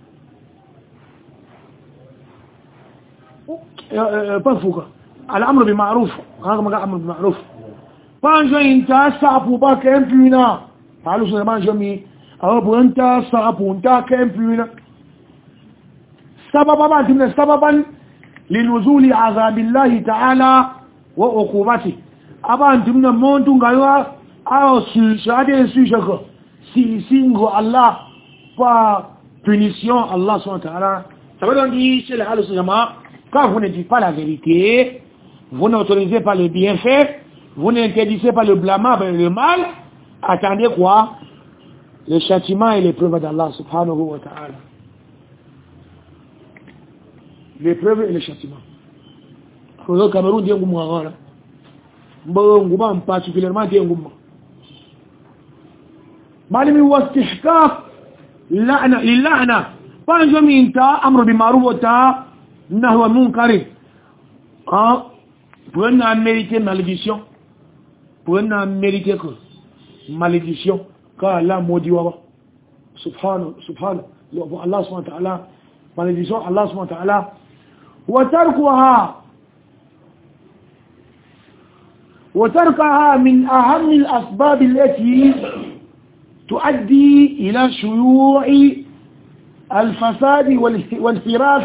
بفوق الأمر بمعروف هذا ما قال أمر بمعروف فانجون إنت سعفوا باك أمبينا قالوا سنمان جميع أو أنت سعفوا أنت كأمبينا سببا سببا لنزول عذاب الله تعالى وعقوبته aba antumna montu ngaywa ao sushade sushako si singo Allah pa punition Allah subhanahu wa ta'ala. Ça veut donc dire chez les halus-jama, quand vous ne dites pas la vérité, vous n'autorisez pas le bienfait, vous n'interdisez pas le blâmable et le mal, attendez quoi? Le châtiment et l'épreuve d'Allah subhanahu wa ta'ala. L'épreuve et le châtiment. Au Cameroun, Dieu vous m'en Mbongo particulièrement Dieu vous m'en malimi wastihqaq la'na lil'ana fa jaminta amru bil ma'ruf wa ta nahwa anil munkar. Ah, pour une mériter malédiction, pour une mériter que malédiction car Allah maudit wa subhanahu subhanahu Allah subhanahu wa ta'ala malédiction Allah subhanahu wa ta'ala wa tarkuha وتركها من أهم الأسباب التي تؤدي إلى شيوع الفساد والانحراف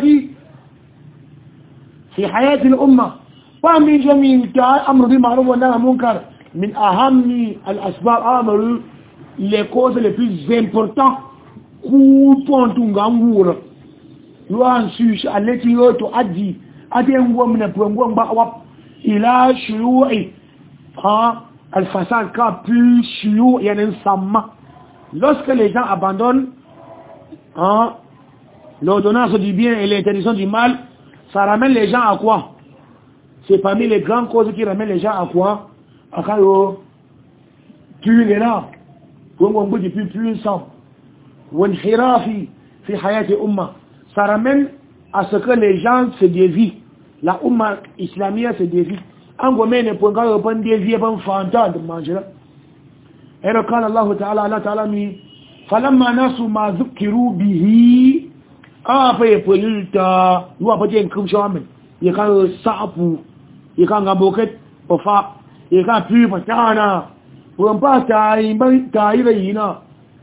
في حياة الأمة. فمن جميع أمر بالمعروف والنهي عن المنكر من أهم الأسباب أمر les causes les plus importantes كوبونتونغانغور يوانسوش التي تؤدي أدين من برومبون بأواب إلى شيوع le fasad car plus chiou il y a un samma. Lorsque les gens abandonnent hein, l'ordonnance du bien et l'interdiction du mal, ça ramène les gens à quoi? c'est parmi les grandes causes qui ramènent les gens à quoi? À quand tuer les gens pour qu'on bouge plus puissant والحرافي في حياة الأمة, ça ramène à ce que les gens se dévient, la umma islamique se dévie. En gros, mais ne peut pas dévier par un fantôme de manger. Et le cas Allah Ta'ala, Allah Ta'ala mi, falamma nasu ma zukiru bihi, après pour l'ulta, nous avons dit un chemin, il y a un sapu, il y a un boquet, pour faire, il y a un plus pour tana, pour un pas taï, taï réina.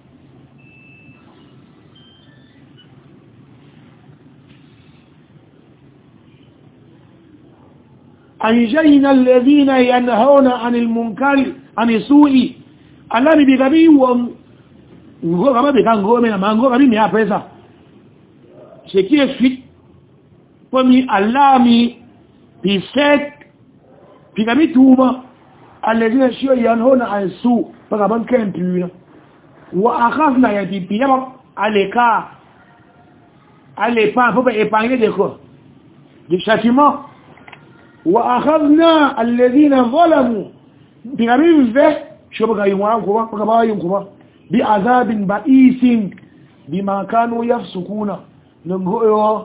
أنجينا الذين ينهون عن المنكر عن السوء Allah mi bigabi won ngo kama be kan go me na mango kami mi apesa ce qui est fit pour mi Allah mi biset bigabi tuba alladhina shiyo yanhuna an su baka ban kan tuna wa akhafna yadi biyaba aleka alepa faut pas épargner de quoi du châtiment wa akhadna alladhina zalamu bigabi ve شبكة يوانكما بكما ينكما بعذاب بئيس بما كانوا يفسقون نغو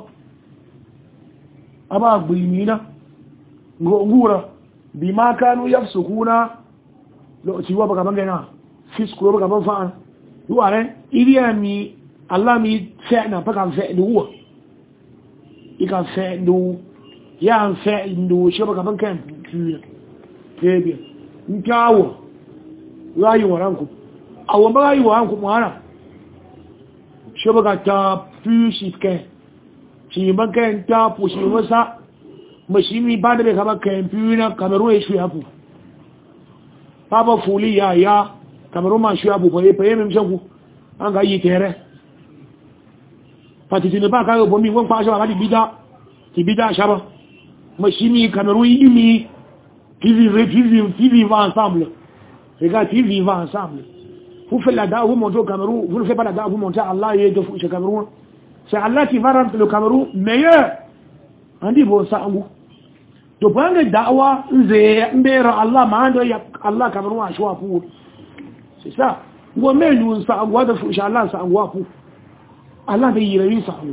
أما بلمينا نغورا بما كانوا يفسقون لو تيوا بكما غنا فسقوا بكما فان يوانه إذا مي الله مي فعنا بكما فعلوا إذا فعلوا يان فعلوا شبكة بكما كان كيبيا نكاو rayuwar ranku a wamba rayuwar ranku mara shi baka ta fi shi kai shi baka ta fushi wasa mashimi ba da bai kama kayan fi na kamaru ya shi hafu baba fuli ya ya kamaru ma shi hafu faye faye mai shagu an ga yi tere fatitini ba kayo bomi wọn kwa shawa ti bida ti bida shaba mashimi kamaru yi imi qui vivent ensemble. Les gars qui vivent ensemble. Vous faites la dawa, vous montez au Cameroun. Vous ne faites pas la dawa, vous montez à Allah et de chez Cameroun. C'est Allah qui va rendre le Cameroun meilleur. On dit, bon, ça, vous. Donc, pour la dawa, Allah m'a dit, Allah Cameroun a choisi pour. C'est ça. Vous mettez nous, ça, on voit de fou, Allah, ça, on voit pour. Allah va y réunir ça.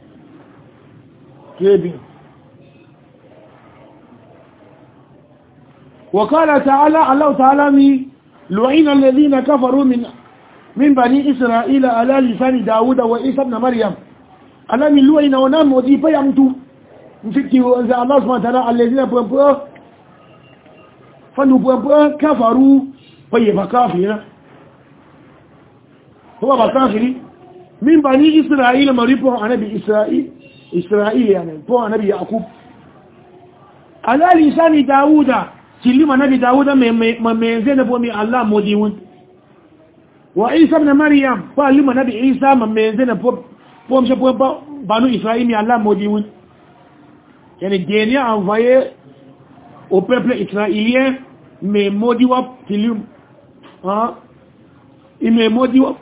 Très bien. وقال تعالى الله تعالى مي لعين الذين كفروا من من بني إسرائيل على لسان داود وعيسى ابن مريم الله من لعين ونام ودي بيامتو نفتي وإذا الله سبحانه وتعالى الذين بوامبوا فانو بوامبوا كفروا فيبا كافرين هو بكافري من بني إسرائيل مريبوا عن نبي إسرائيل إسرائيل يعني بوا عن نبي يعقوب على لسان داود kilima nabi Dawuda mamezene bomi Allah modiwun wa Isa ibn Maryam pa lima nabi Isa mamezene po pomshe po banu Israël mi Allah modiwun. Yani Dieu a envoyé au peuple israélien mais modiwa kilim hein il me modiwa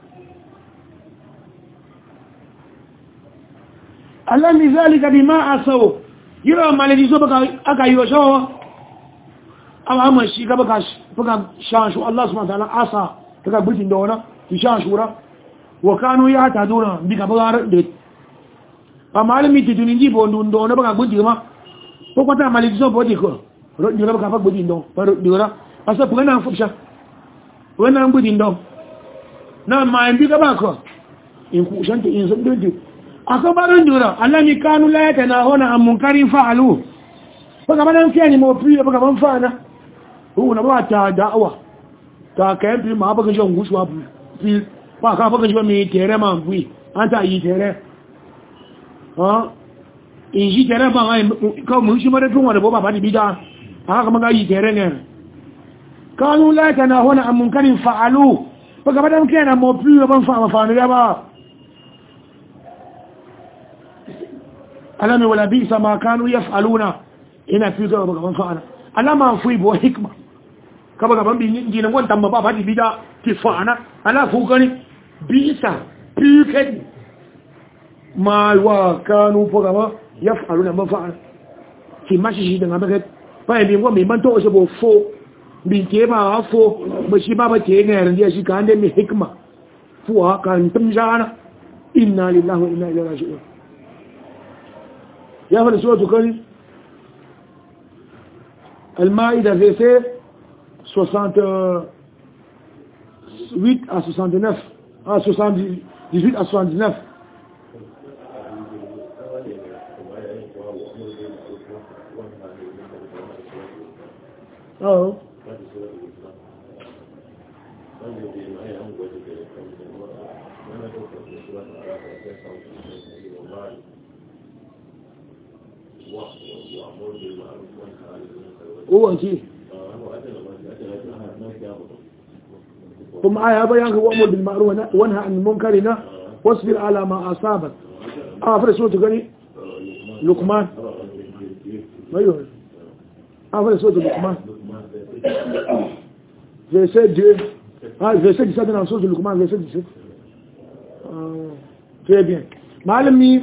Allah mizalika bima asaw yira maledizo baka akayosho amma amma shi gaba ka fuka shanshu Allah subhanahu wa ta'ala asa kaga bujin da wana ki shanshura wa kanu ya taduna bi ka bagar de amma alimi tiduni ji bo ndun do na baka bujin ma ko kwata maliki so bodi ko ro ni gaba ka fa bujin do par dira asa puga na fusha wana bujin do na ma mbi gaba ko in ku shanta in sun dindu aka barin dira Allah ni kanu la yatana hona am munkarin fa'alu baka banan fiani mo pri baka ban fa'ana ko na ba ta da'awa ta kayan fi ma baka shan gushuwa fi ba ka baka shi mai tere ma fi an ta yi tere ha in shi tere ba ai ka mun shi mara tun wanda ba ba bida haka kuma ga yi tere ne kanu la kana hona am munkarin fa'alu baka badan kana mo fi ban fa fa ne ba alami wala bi sama kanu yaf'aluna ina fi ga baka ban fa'ana alama fi bo hikma kaba gaban bin yin gina wantan ba ba di bida ti fa'ana ala fu gani bisa piket ma wa kanu fa gaba yaf'aluna ma fa'ana ti ma shi da ngaba ke ba bi ngo mi man to se bo fo bi ke ba fo ba shi ba ba ke ne ran dia shi kan de mi hikma fu ha kan tum jana inna lillahi wa inna ilaihi raji'un ya fa sura tukani al-maida verset soixante-huit à soixante-neuf à soixante-dix-huit à soixante-dix-neuf. Oh. Oh, anti. ثم آية بيانك وأمر بالمعروف وانهى عن المنكر واصبر على ما أصابك. آه فرق سورة قري لقمان. أيوه. آه فرق سورة لقمان. verset deux. Ah, verset dix-sept dans sورة لقمان, verset dix-sept. آه. Très bien. معلمي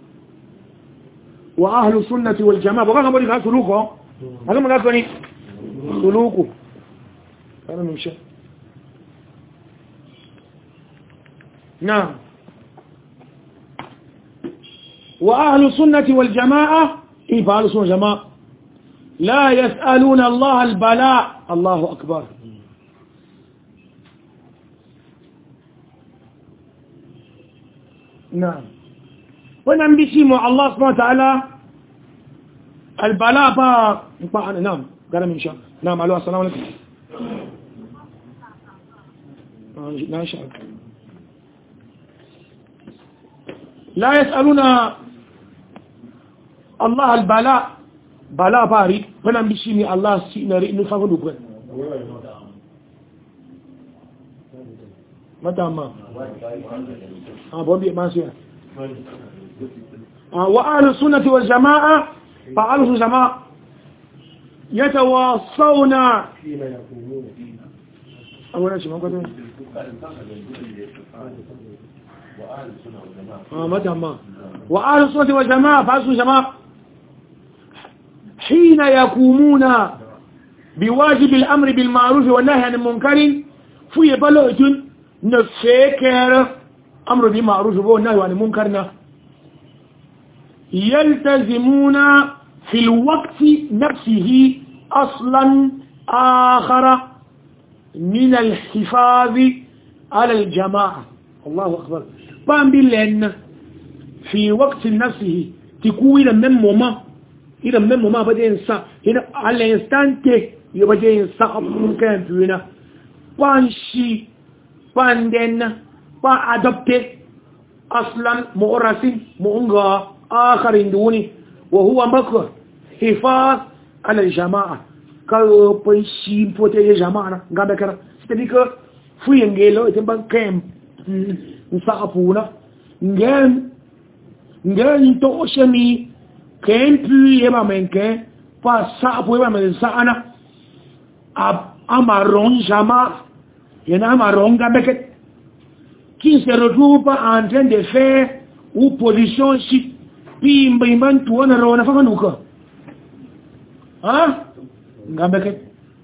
وأهل السنة والجماعة. بقى نقول لك سلوكه. هذا ما قالني سلوكه. أنا مش. نعم. وأهل السنة والجماعة إيه أهل السنة والجماعة لا يسألون الله البلاء. الله أكبر. نعم. ونبي مع الله سبحانه وتعالى البلاء با نعم قال من شاء. نعم عليه السلام عليكم. لا شاء. لا يسألون الله البلاء بلاء باري فنم بشيني الله سينري نفاق نقول متى ما آه بوبي ما سيا آه وأهل السنة والجماعة فأهل الجماعة يتواصون أولا شيء ما قلت آه متى ما وأهل السنة والجماعة فأهل الجماعة حين يقومون بواجب الأمر بالمعروف والنهي عن المنكر في بلوغ نفكر أمر بالمعروف والنهي عن المنكر يلتزمون في الوقت نفسه أصلا آخر من الحفاظ على الجماعة. الله أكبر. بام بالله في وقت نفسه تكون إلى من مما إلى من مما بدأ إنسان هنا على إنسان تي يبدأ إنسان أبنون كان فينا بان شي بان دين بان أدبت أصلا مؤرسين مؤنغا آخرين دوني وهو مكر حفاظ على الجماعة كالبن شي بوتي الجماعة قابل كرا ستبقى في انجيلو يتبقى كام nsapuna ngem ngem to shemi kempu yema menke pa sapu yema men sana ab amaron jama yena amaron gabeket qui se retrouve en train de faire ou position si pimba imban tuona rona famanuka ha gabeket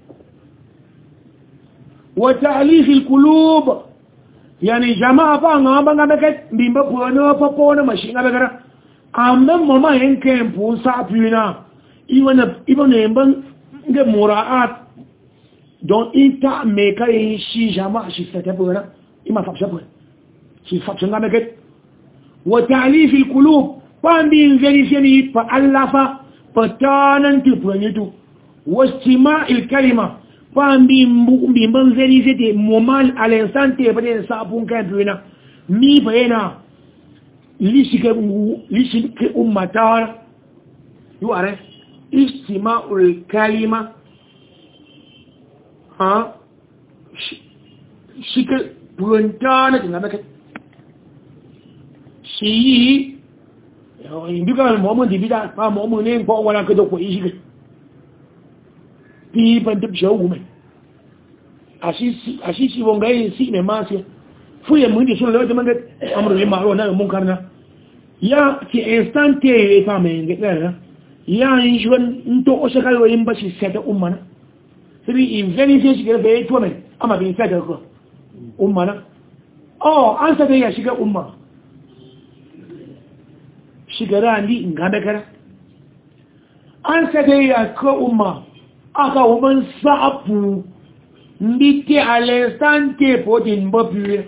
wa ta'lif al-qulub yani jama'a fa ngamba ngabeket bimba kuona popona mashinga begara amma mama yenke pu sa puna iwana ibona emban nge muraat don inta meka shi jama'a shi fata bura ima fa shabura shi fa ngabeket wa ta'lif al-qulub fa bin verifiyani fa allafa fatanan tipunitu wastima' al-kalima Pambi mbi mbanzeli zete moment à l'instant te peut-être ça pour qu'un peu na mi bena lishike lishike ummatar you are istima'ul kalima ha shike puntana ngabaka shi induka moment dibida pa moment ne ko wala ko ko ishike pi ban duk shawu mai a shi shi bongaye si ne masu fuye mun da sun lawata manga amru ne maro na mun karna ya ki instante ya fa mai ngada yan jwan nto o shaka yo imba shi sada umma na sai in veni sai shiga bai to mai amma bin sada ko umma na oh an sada ya shiga umma shigara ndi ngada kara an sada ya ko umma aka woman sapu mbite alestante podin bopu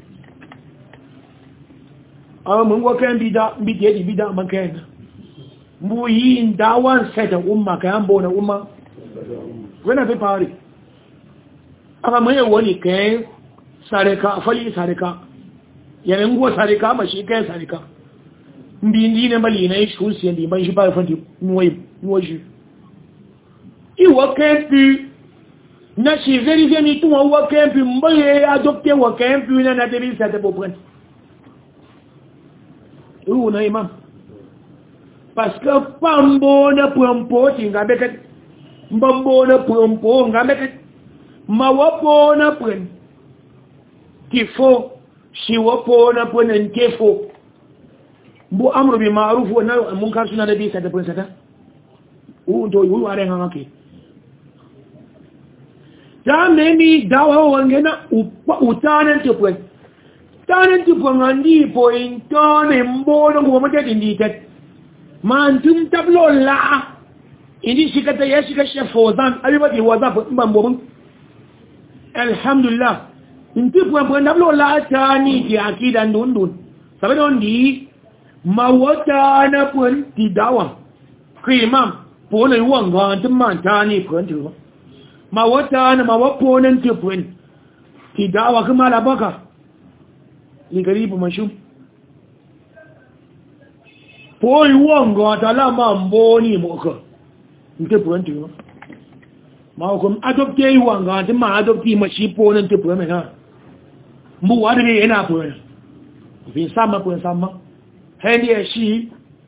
awa mun go kan bida mbite di bida man kan mbu yi ndawan sada umma kan bona umma wena be pare aka mai wani kai sareka fali sareka yana ngo sareka ma shi kai sareka mbi ndi ne mali ne shi kusi ndi ban shi ba fanti noy noju iwa kempi na shi vérifier ni tu wa kempi mbaye adopter wa kempi na na debi sa te popren ou na imam parce que pambo na pompo tinga beket mbambo na pompo nga beket mawapo na pren kifo shi wapo na pren nkefo bu amru bi ma'ruf wa nahy anil munkar suna nabi sa te pren sata ou ndo yu are nga ke ta memi dawa wangena utanen tupwen tanen tupwen andi po intone mbono ngoma tete nditet mantum tablo la indi shikata yashika shefozan alibati whatsapp mbambobun alhamdulillah intipwen pwen tablo la tani ki akida ndundun sabe ndi mawata na pwen ti dawa krimam pole wanga antum tani pwen tu ma wata na ma wapo nan tefuen ki dawa kuma labaka ni garibu mashum poi wongo talama mboni moko ntefuen tu ma ko adopte yi wanga ma adopte mashi po nan tefuen me na mbu wadi ina po bin sama po sama hendi shi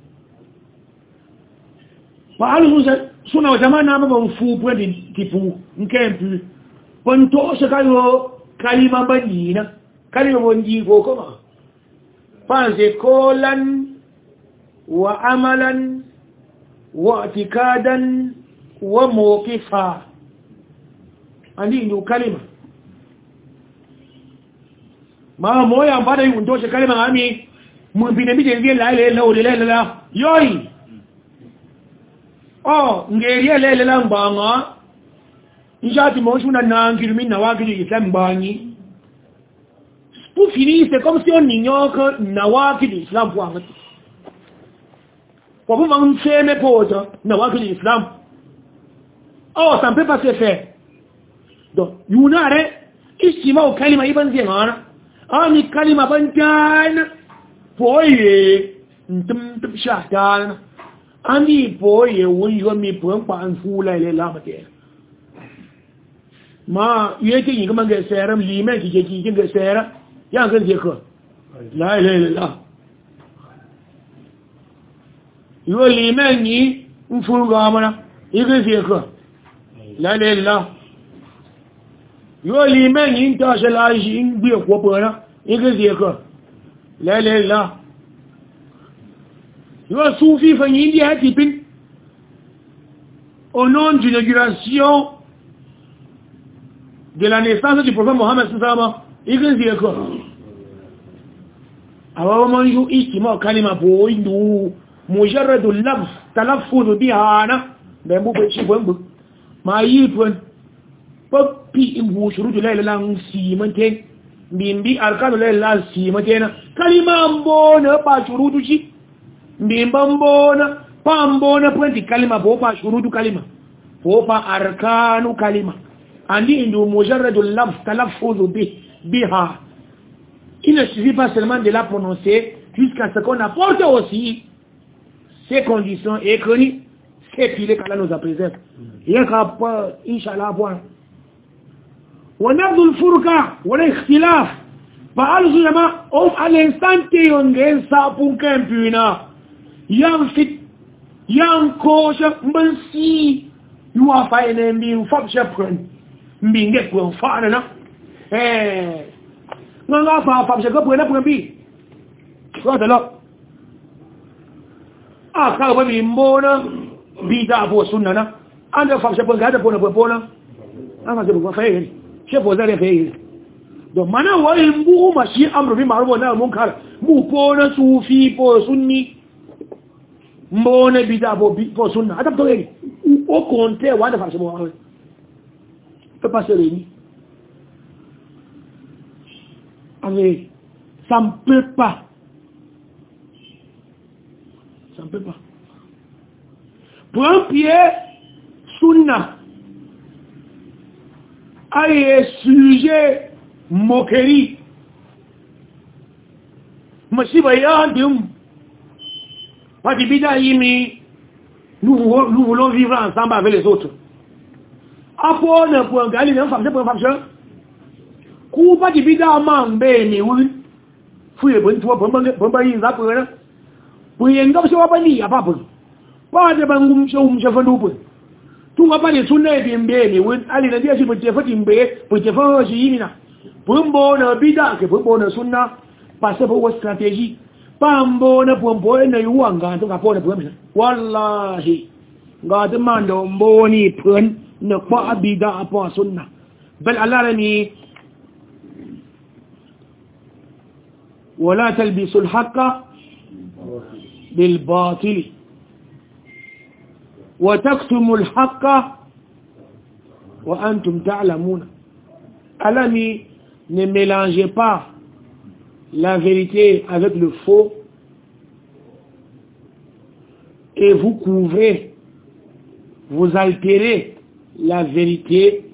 ba alu suna wa jamana ma ban fu po di tipu nkempu ponto shakayo kalima banina kalima bonji ko koma panze kolan wa amalan wa atikadan wa mawqifa andi ndio kalima ma moya mbada yu ndo kalima ami mumpine bije ngie la ile la ile la yoi oh ngerie lele la mbanga njati moshuna nangiri mina wakili islam bangi pour finir c'est comme si on ignore na wakili islam pour en pour vous mentir mes potes na wakili islam oh ça ne peut pas se faire donc yunare ici ma kalima iban zengana ani kalima bantan poye ntum tum shahtan ani poye wunjo mi pon pa anfula ile la mate ma yake yin kuma ga sayram liman kike kike ga sayra ya ga je ko la ilaha illallah yo liman ni mfuru ga mana yake je ko la ilaha illallah yo liman ni ta shala shi in bi ko bona yake je ko la ilaha illallah yo soufi fa ni ndi hati pin au nom d'une inauguration de la naissance du prophète Mohammed sallallahu alayhi wa sallam awa manju istima kalima bo indu mujarradu lafz talaffuz biha na da mu bai shi bombu ma yi tun papi imbu shurutu la ilaha si mante bimbi arkanu la ilaha si mante na kalima mbona pa shurutu shi mbimba mbona pa mbona pwenti kalima bo pa shurutu kalima bo pa arkanu kalima andi indu mujarradu lafz talaffuz biha. Il ne suffit pas seulement de la prononcer jusqu'à ce qu'on apporte aussi ces conditions écrites, ces piliers qu'Allah nous a préservés. Il y a qu'à pas, Inch'Allah, point. ونبذ الفرقة والاختلاف فعلى الزلماء أو على الإنسان تيونغين سابون كمبينا ينفت ينكوش منسي يوافين مبين فبشبرن مبين جكوين فعلنا ايه nga fa fa je ko bu na bu bi ko de lo ah ka ba bi mbo na bida bo sunna na an da fa she bon ga da bona bona an ga bo fa yi she bo zare fa yi don mana wai mu ma shi amru bi ma'ruf na munkar mu ko na sufi po sunni mbone bida bo bi po sunna ata to yi o konte wa da fa she bo wa peut pas se réunir avec ça ne peut pas ça ne peut pas pour un pied sunna aye sujet moquerie masiba ya ndum pas de bida yimi nous nous voulons vivre ensemble avec les autres apo na pour gali na famse pour famse ku pas de bida man be ni wi fu ye bon tuwa bon bon ba yin za ko na bu yin ga so ba ni ya ba bu ba de ban gum so um shafa du bu tun ga ba de sunna bi mbe ni wi ali na dia shi bu je fa timbe bu je fa shi yini na bu mbo na bida ke bu mbo na sunna pa se bu strategy pa mbo na bu mbo na yu wa ga to ga po na bu mi wallahi ga de man do mbo ni pun na pa bida pa sunna bal alarani ولا تلبسوا الحق بالباطل وتكتموا الحق وأنتم تعلمون. Alami, ne mélangez pas la vérité avec le faux et vous couvrez, vous altérez la vérité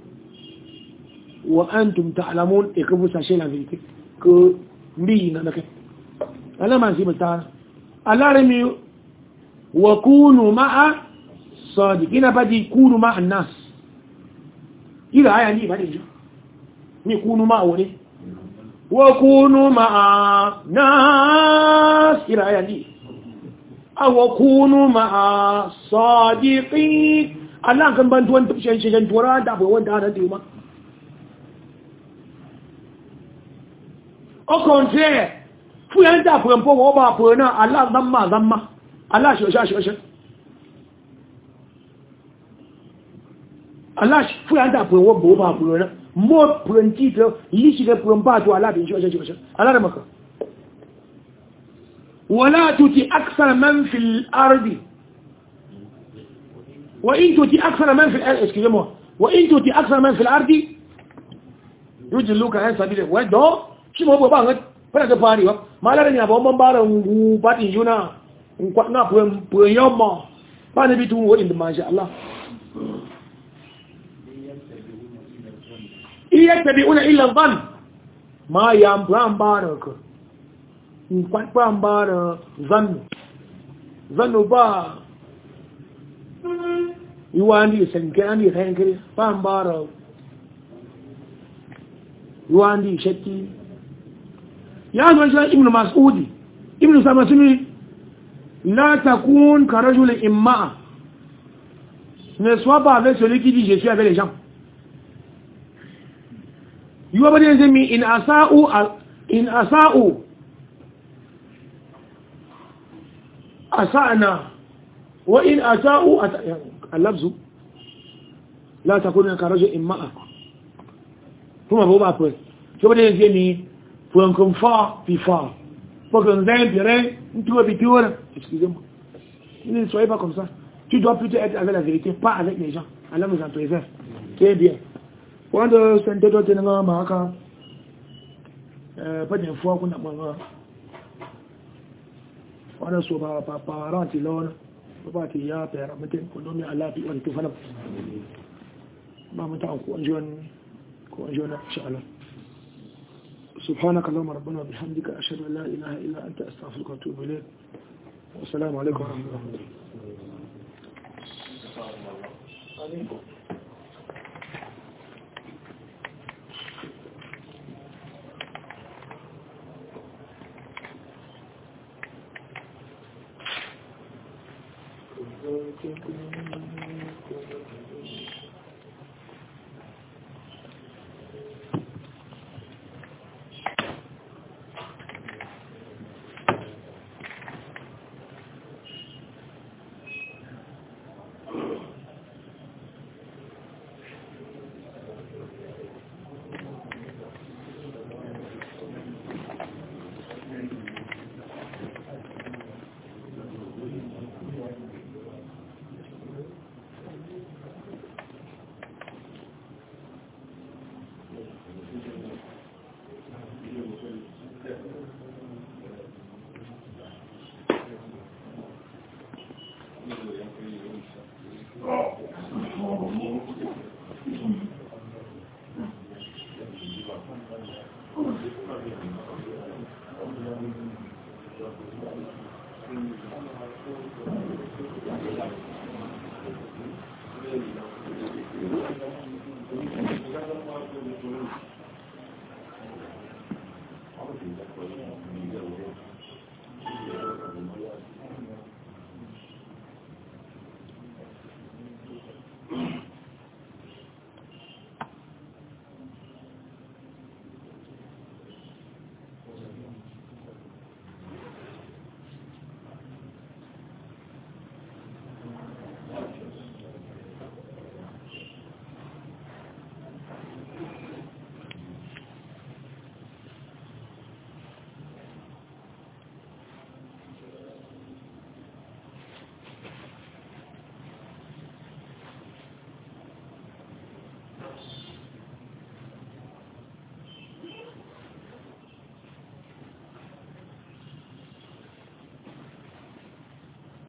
وأنتم تعلمون et que vous sachez la vérité que mbi na nake alama si mata alarmi wa kunu ma'a sadiqina badi kunu ma'a an-nas ila aya ni badi ni kunu ma'a wani wa kunu ma'a nas ila aya ni aw kunu ma'a sadiqin Allah kan ban tuwan tushen shen tuwa da ba wanda da dima au contraire fu yan da fu mpo wo ba fu na Allah zamma zamma Allah shi shi shi Allah fu yan da fu wo bo ba fu na mo pronti to yi shi ga fu ba to Allah bin shi shi shi Allah maka wala tuti akthar man fil ardi wa in tuti akthar man fil ardi excusez-moi wa in tuti akthar man fil ardi yujilluka an sabila wa do shi mo ba ngat fara da fari ba malar ni ba ban bara ngu batin yuna in kwa na pu pu yoma ba ne bitu wo inda masha Allah iyattabi'una illa dhann ma yam bran baraka in kwa bran bara zan zanu ba yuwandi sankani hankali bran bara yuwandi shakki يا رجل ابن مسعود ابن سامسوني لا تكون كرجل إماء ne sois pas avec celui qui dit je suis avec les gens you have been saying in asa'u in asa'u asa'na wa in asa'u al-lafzu la takun كرجل إماء ثم هو pas après you have been saying pour un confort puis fort pour qu'un zin piré tout habitué excusez-moi ne soyez pas comme ça tu dois plutôt être avec la vérité pas avec les gens Allah nous en préserve c'est bien quand c'est de d'autres n'anga maka euh pas d'une fois qu'on a manga on a so ba pa parent ilona ba ti ya pera meten ko nomi Allah bi on to fana ba mutan ko anjon ko anjona inshallah سبحانك اللهم ربنا وبحمدك أشهد أن لا إله إلا أنت أستغفرك وأتوب إليك والسلام عليكم ورحمة الله